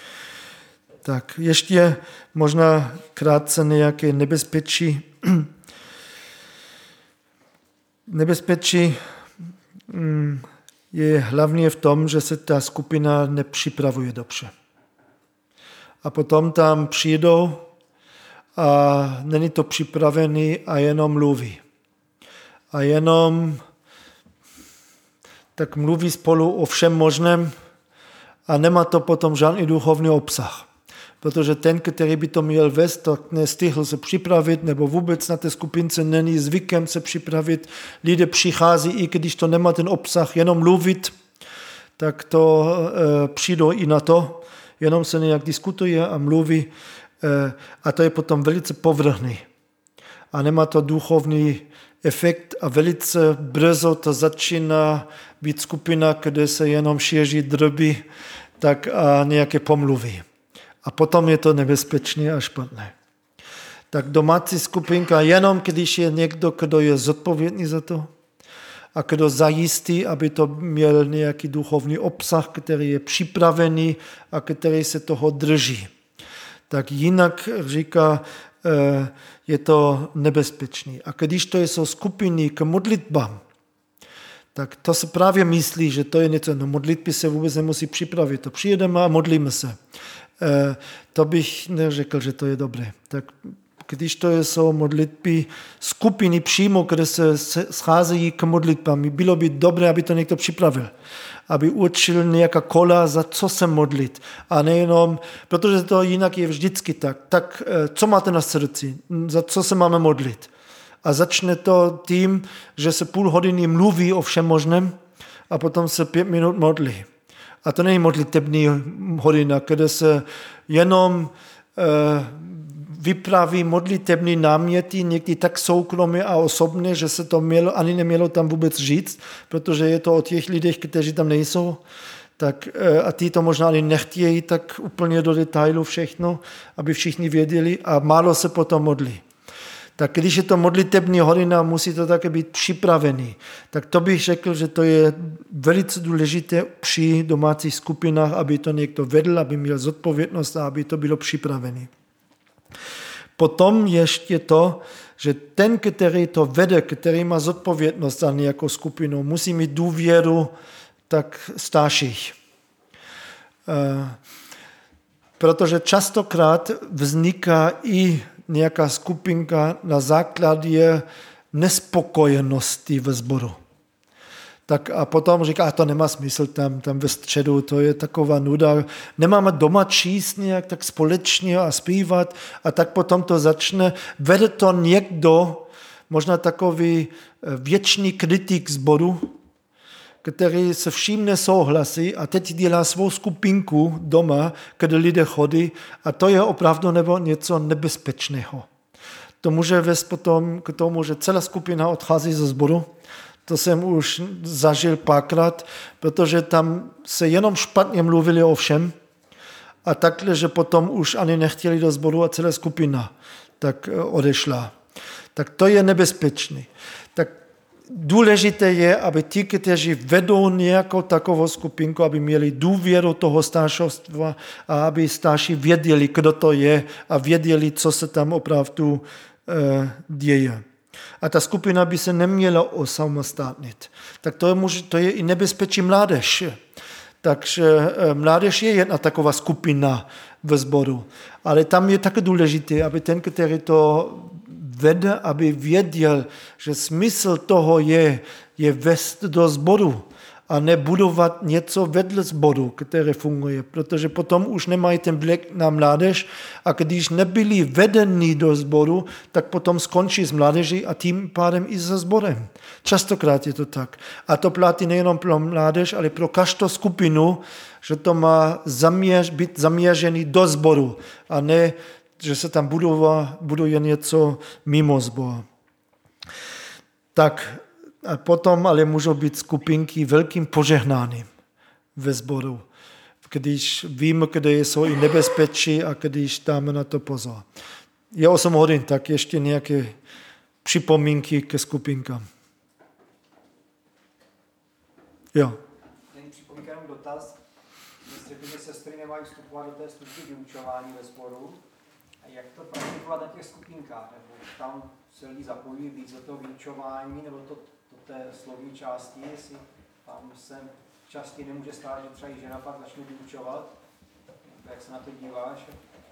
Tak ještě možná krátce nějaké nebezpečí. Nebezpečí je hlavně v tom, že se ta skupina nepřipravuje dobře. A potom tam přijdou a není to připravený a jenom mluví. A jenom tak mluví spolu o všem možném a nemá to potom žádný duchovní obsah. Protože ten, který by to měl vést, tak nestihl se připravit, nebo vůbec na té skupince není zvykem se připravit. Lidé přichází, i když to nemá ten obsah, jenom mluvit, tak to e, přijdou i na to, jenom se nějak diskutuje a mluví e, a to je potom velice povrchní. A nemá to duchovní efekt a velice brzo to začíná být skupina, kde se jenom šíří drby tak a nějaké pomluvy. A potom je to nebezpečné a špatné. Tak domácí skupinka jenom, když je někdo, kdo je zodpovědný za to a kdo zajistí, aby to měl nějaký duchovní obsah, který je připravený a který se toho drží. Tak jinak říká, je to nebezpečné. A když to jsou skupiny k modlitbám, tak to se právě myslí, že to je něco, no modlitby se vůbec nemusí připravit. To přijedeme a modlíme se. To bych neřekl, že to je dobré. Tak když to jsou modlitby skupiny přímo, které se scházejí k modlitbám. Bylo by dobré, aby to někdo připravil. Aby učil nějaká kola, za co se modlit. A nejenom, protože to jinak je vždycky tak. Tak co máte na srdci? Za co se máme modlit? A začne to tím, že se půl hodiny mluví o všem možném a potom se pět minut modlí. A to není modlitební hodina, kde se jenom uh, vypraví modlitební náměty, někdy tak soukromě a osobně, že se to mělo, ani nemělo tam vůbec říct, protože je to o těch lidech, kteří tam nejsou. Tak, uh, a ty to možná ani nechtějí tak úplně do detailu všechno, aby všichni věděli a málo se potom modlí. Tak když je to modlitební hodina, musí to také být připravený. Tak to bych řekl, že to je velice důležité při domácích skupinách, aby to někdo vedl, aby měl zodpovědnost a aby to bylo připravené. Potom ještě to, že ten, který to vede, který má zodpovědnost za nějakou skupinu, musí mít důvěru tak starších. Protože častokrát vzniká i nějaká skupinka na základě nespokojenosti ve sboru. Tak a potom říká, a to nemá smysl tam, tam ve středu, to je taková nuda. Nemáme doma číst nějak tak společně a zpívat a tak potom to začne. Vede to někdo, možná takový věčný kritik sboru, který se vším nesouhlasí a teď dělá svou skupinku doma, kde lidé chodí a to je opravdu nebo něco nebezpečného. To může vést potom k tomu, že celá skupina odchází ze sboru. To jsem už zažil párkrát, protože tam se jenom špatně mluvili o všem a takhle, že potom už ani nechtěli do sboru a celá skupina tak odešla. Tak to je nebezpečné. Tak důležité je, aby ti, kteří vedou nějakou takovou skupinku, aby měli důvěru toho staršovstva a aby starší věděli, kdo to je a věděli, co se tam opravdu e, děje. A ta skupina by se neměla osamostatnit. Tak to je, to je i nebezpečí mládež. Takže e, mládež je jedna taková skupina ve sboru. Ale tam je také důležité, aby ten, který to vede, aby věděl, že smysl toho je, je vést do sboru a nebudovat něco vedle sboru, které funguje, protože potom už nemají ten vliv na mládež a když nebyli vedeni do sboru, tak potom skončí s mládeží a tím pádem i se sborem. Častokrát je to tak. A to platí nejenom pro mládež, ale pro každou skupinu, že to má zaměř, být zaměřený do sboru a ne že se tam buduje, buduje něco mimo sbor. Tak a potom ale můžou být skupinky velkým požehnáním ve sboru, když víme, kde jsou i nebezpečí a když dáme na to pozor. Je osm hodin, tak ještě nějaké připomínky ke skupinkám. Jo. Není připomínka, jenom dotaz. Vy jste, že sestry nemají vstupovat do té služby vyučování ve sboru. Jak to praktikovat na těch skupinkách? Nebo tam se lidi zapojí víc do toho vyučování, nebo to, to té slovní části, jestli tam se častěji nemůže stát, že třeba i žena pak začne vyučovat? Jak se na to díváš?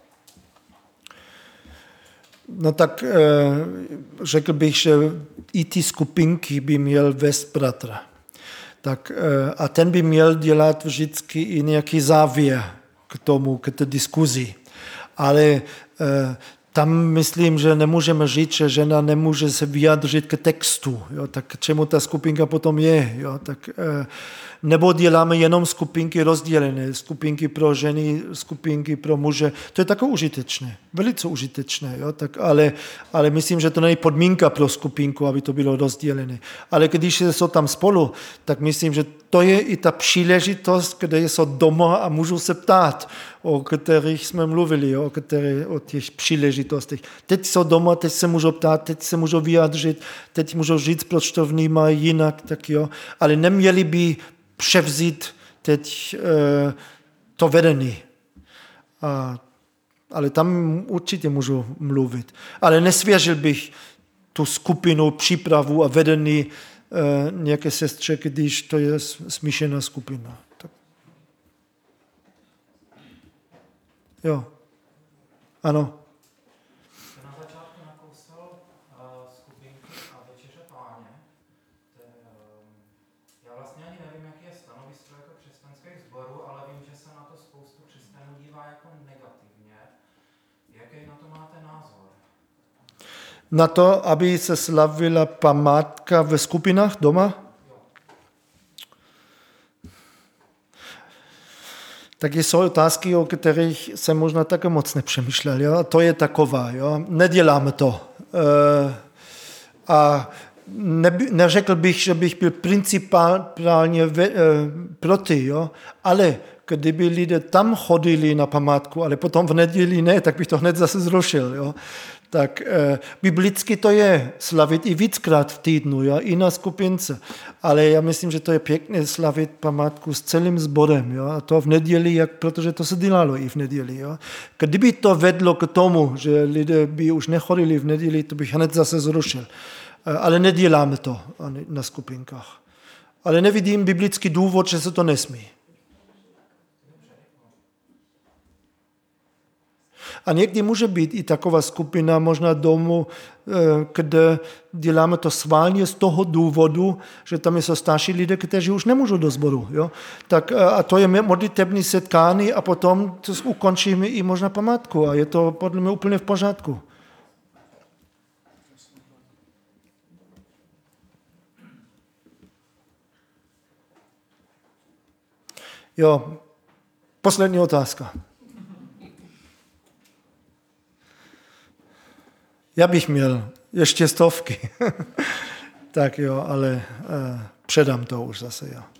No tak řekl bych, že i ty skupinky by měl vést bratr. Tak, a ten by měl dělat vždycky i nějaký závěr k tomu, k té diskuzi. Ale e, tam myslím, že nemůžeme říct, že žena nemůže se vyjádřit k textu. Jo, tak k čemu ta skupinka potom je? Jo, tak, e, nebo děláme jenom skupinky rozdělené, skupinky pro ženy, skupinky pro muže. To je takové užitečné, velice užitečné. Jo, tak, ale, ale myslím, že to není podmínka pro skupinku, aby to bylo rozdělené. Ale když jsou tam spolu, tak myslím, že to je i ta příležitost, kde jsou doma a můžu se ptát, o kterých jsme mluvili, jo, o, které, o těch příležitostech. Teď jsou doma, teď se můžou ptát, teď se můžou vyjádřit, teď můžou říct, proč to vnímají jinak, tak jo. Ale neměli by převzít teď e, to vedení. A, ale tam určitě můžu mluvit. Ale nesvěřil bych tu skupinu, přípravu a vedení e, nějaké sestře, když to je smíšená skupina. Tak. Jo. Ano. Na začátku jako negativně. Jaký na to máte názor? Na to, aby se slavila památka ve skupinách doma? Tak jsou otázky, o kterých jsem možná také moc nepřemýšlel. Jo? To je taková, jo? Neděláme to. E, a ne, neřekl bych, že bych byl principálně ve, e, proti, jo? Ale kdyby lidé tam chodili na památku, ale potom v neděli ne, tak bych to hned zase zrušil. Jo? Tak e, biblicky to je slavit i víckrát v týdnu, jo? I na skupince. Ale já myslím, že to je pěkné slavit památku s celým sborem. Jo? A to v neděli, jak, protože to se dělalo i v neděli. Jo? Kdyby to vedlo k tomu, že lidé by už nechodili v neděli, to bych hned zase zrušil. E, ale neděláme to na skupinkách. Ale nevidím biblický důvod, že se to nesmí. A někdy může být i taková skupina, možná domů, kde děláme to sválně z toho důvodu, že tam jsou starší lidé, kteří už nemůžou do sboru. Jo? Tak, a to je modlitební setkání a potom to ukončíme i možná památku a je to podle mě úplně v pořádku. Jo, poslední otázka. Já bych měl ještě stovky. Tak jo, ale uh, předám to už zase, jo.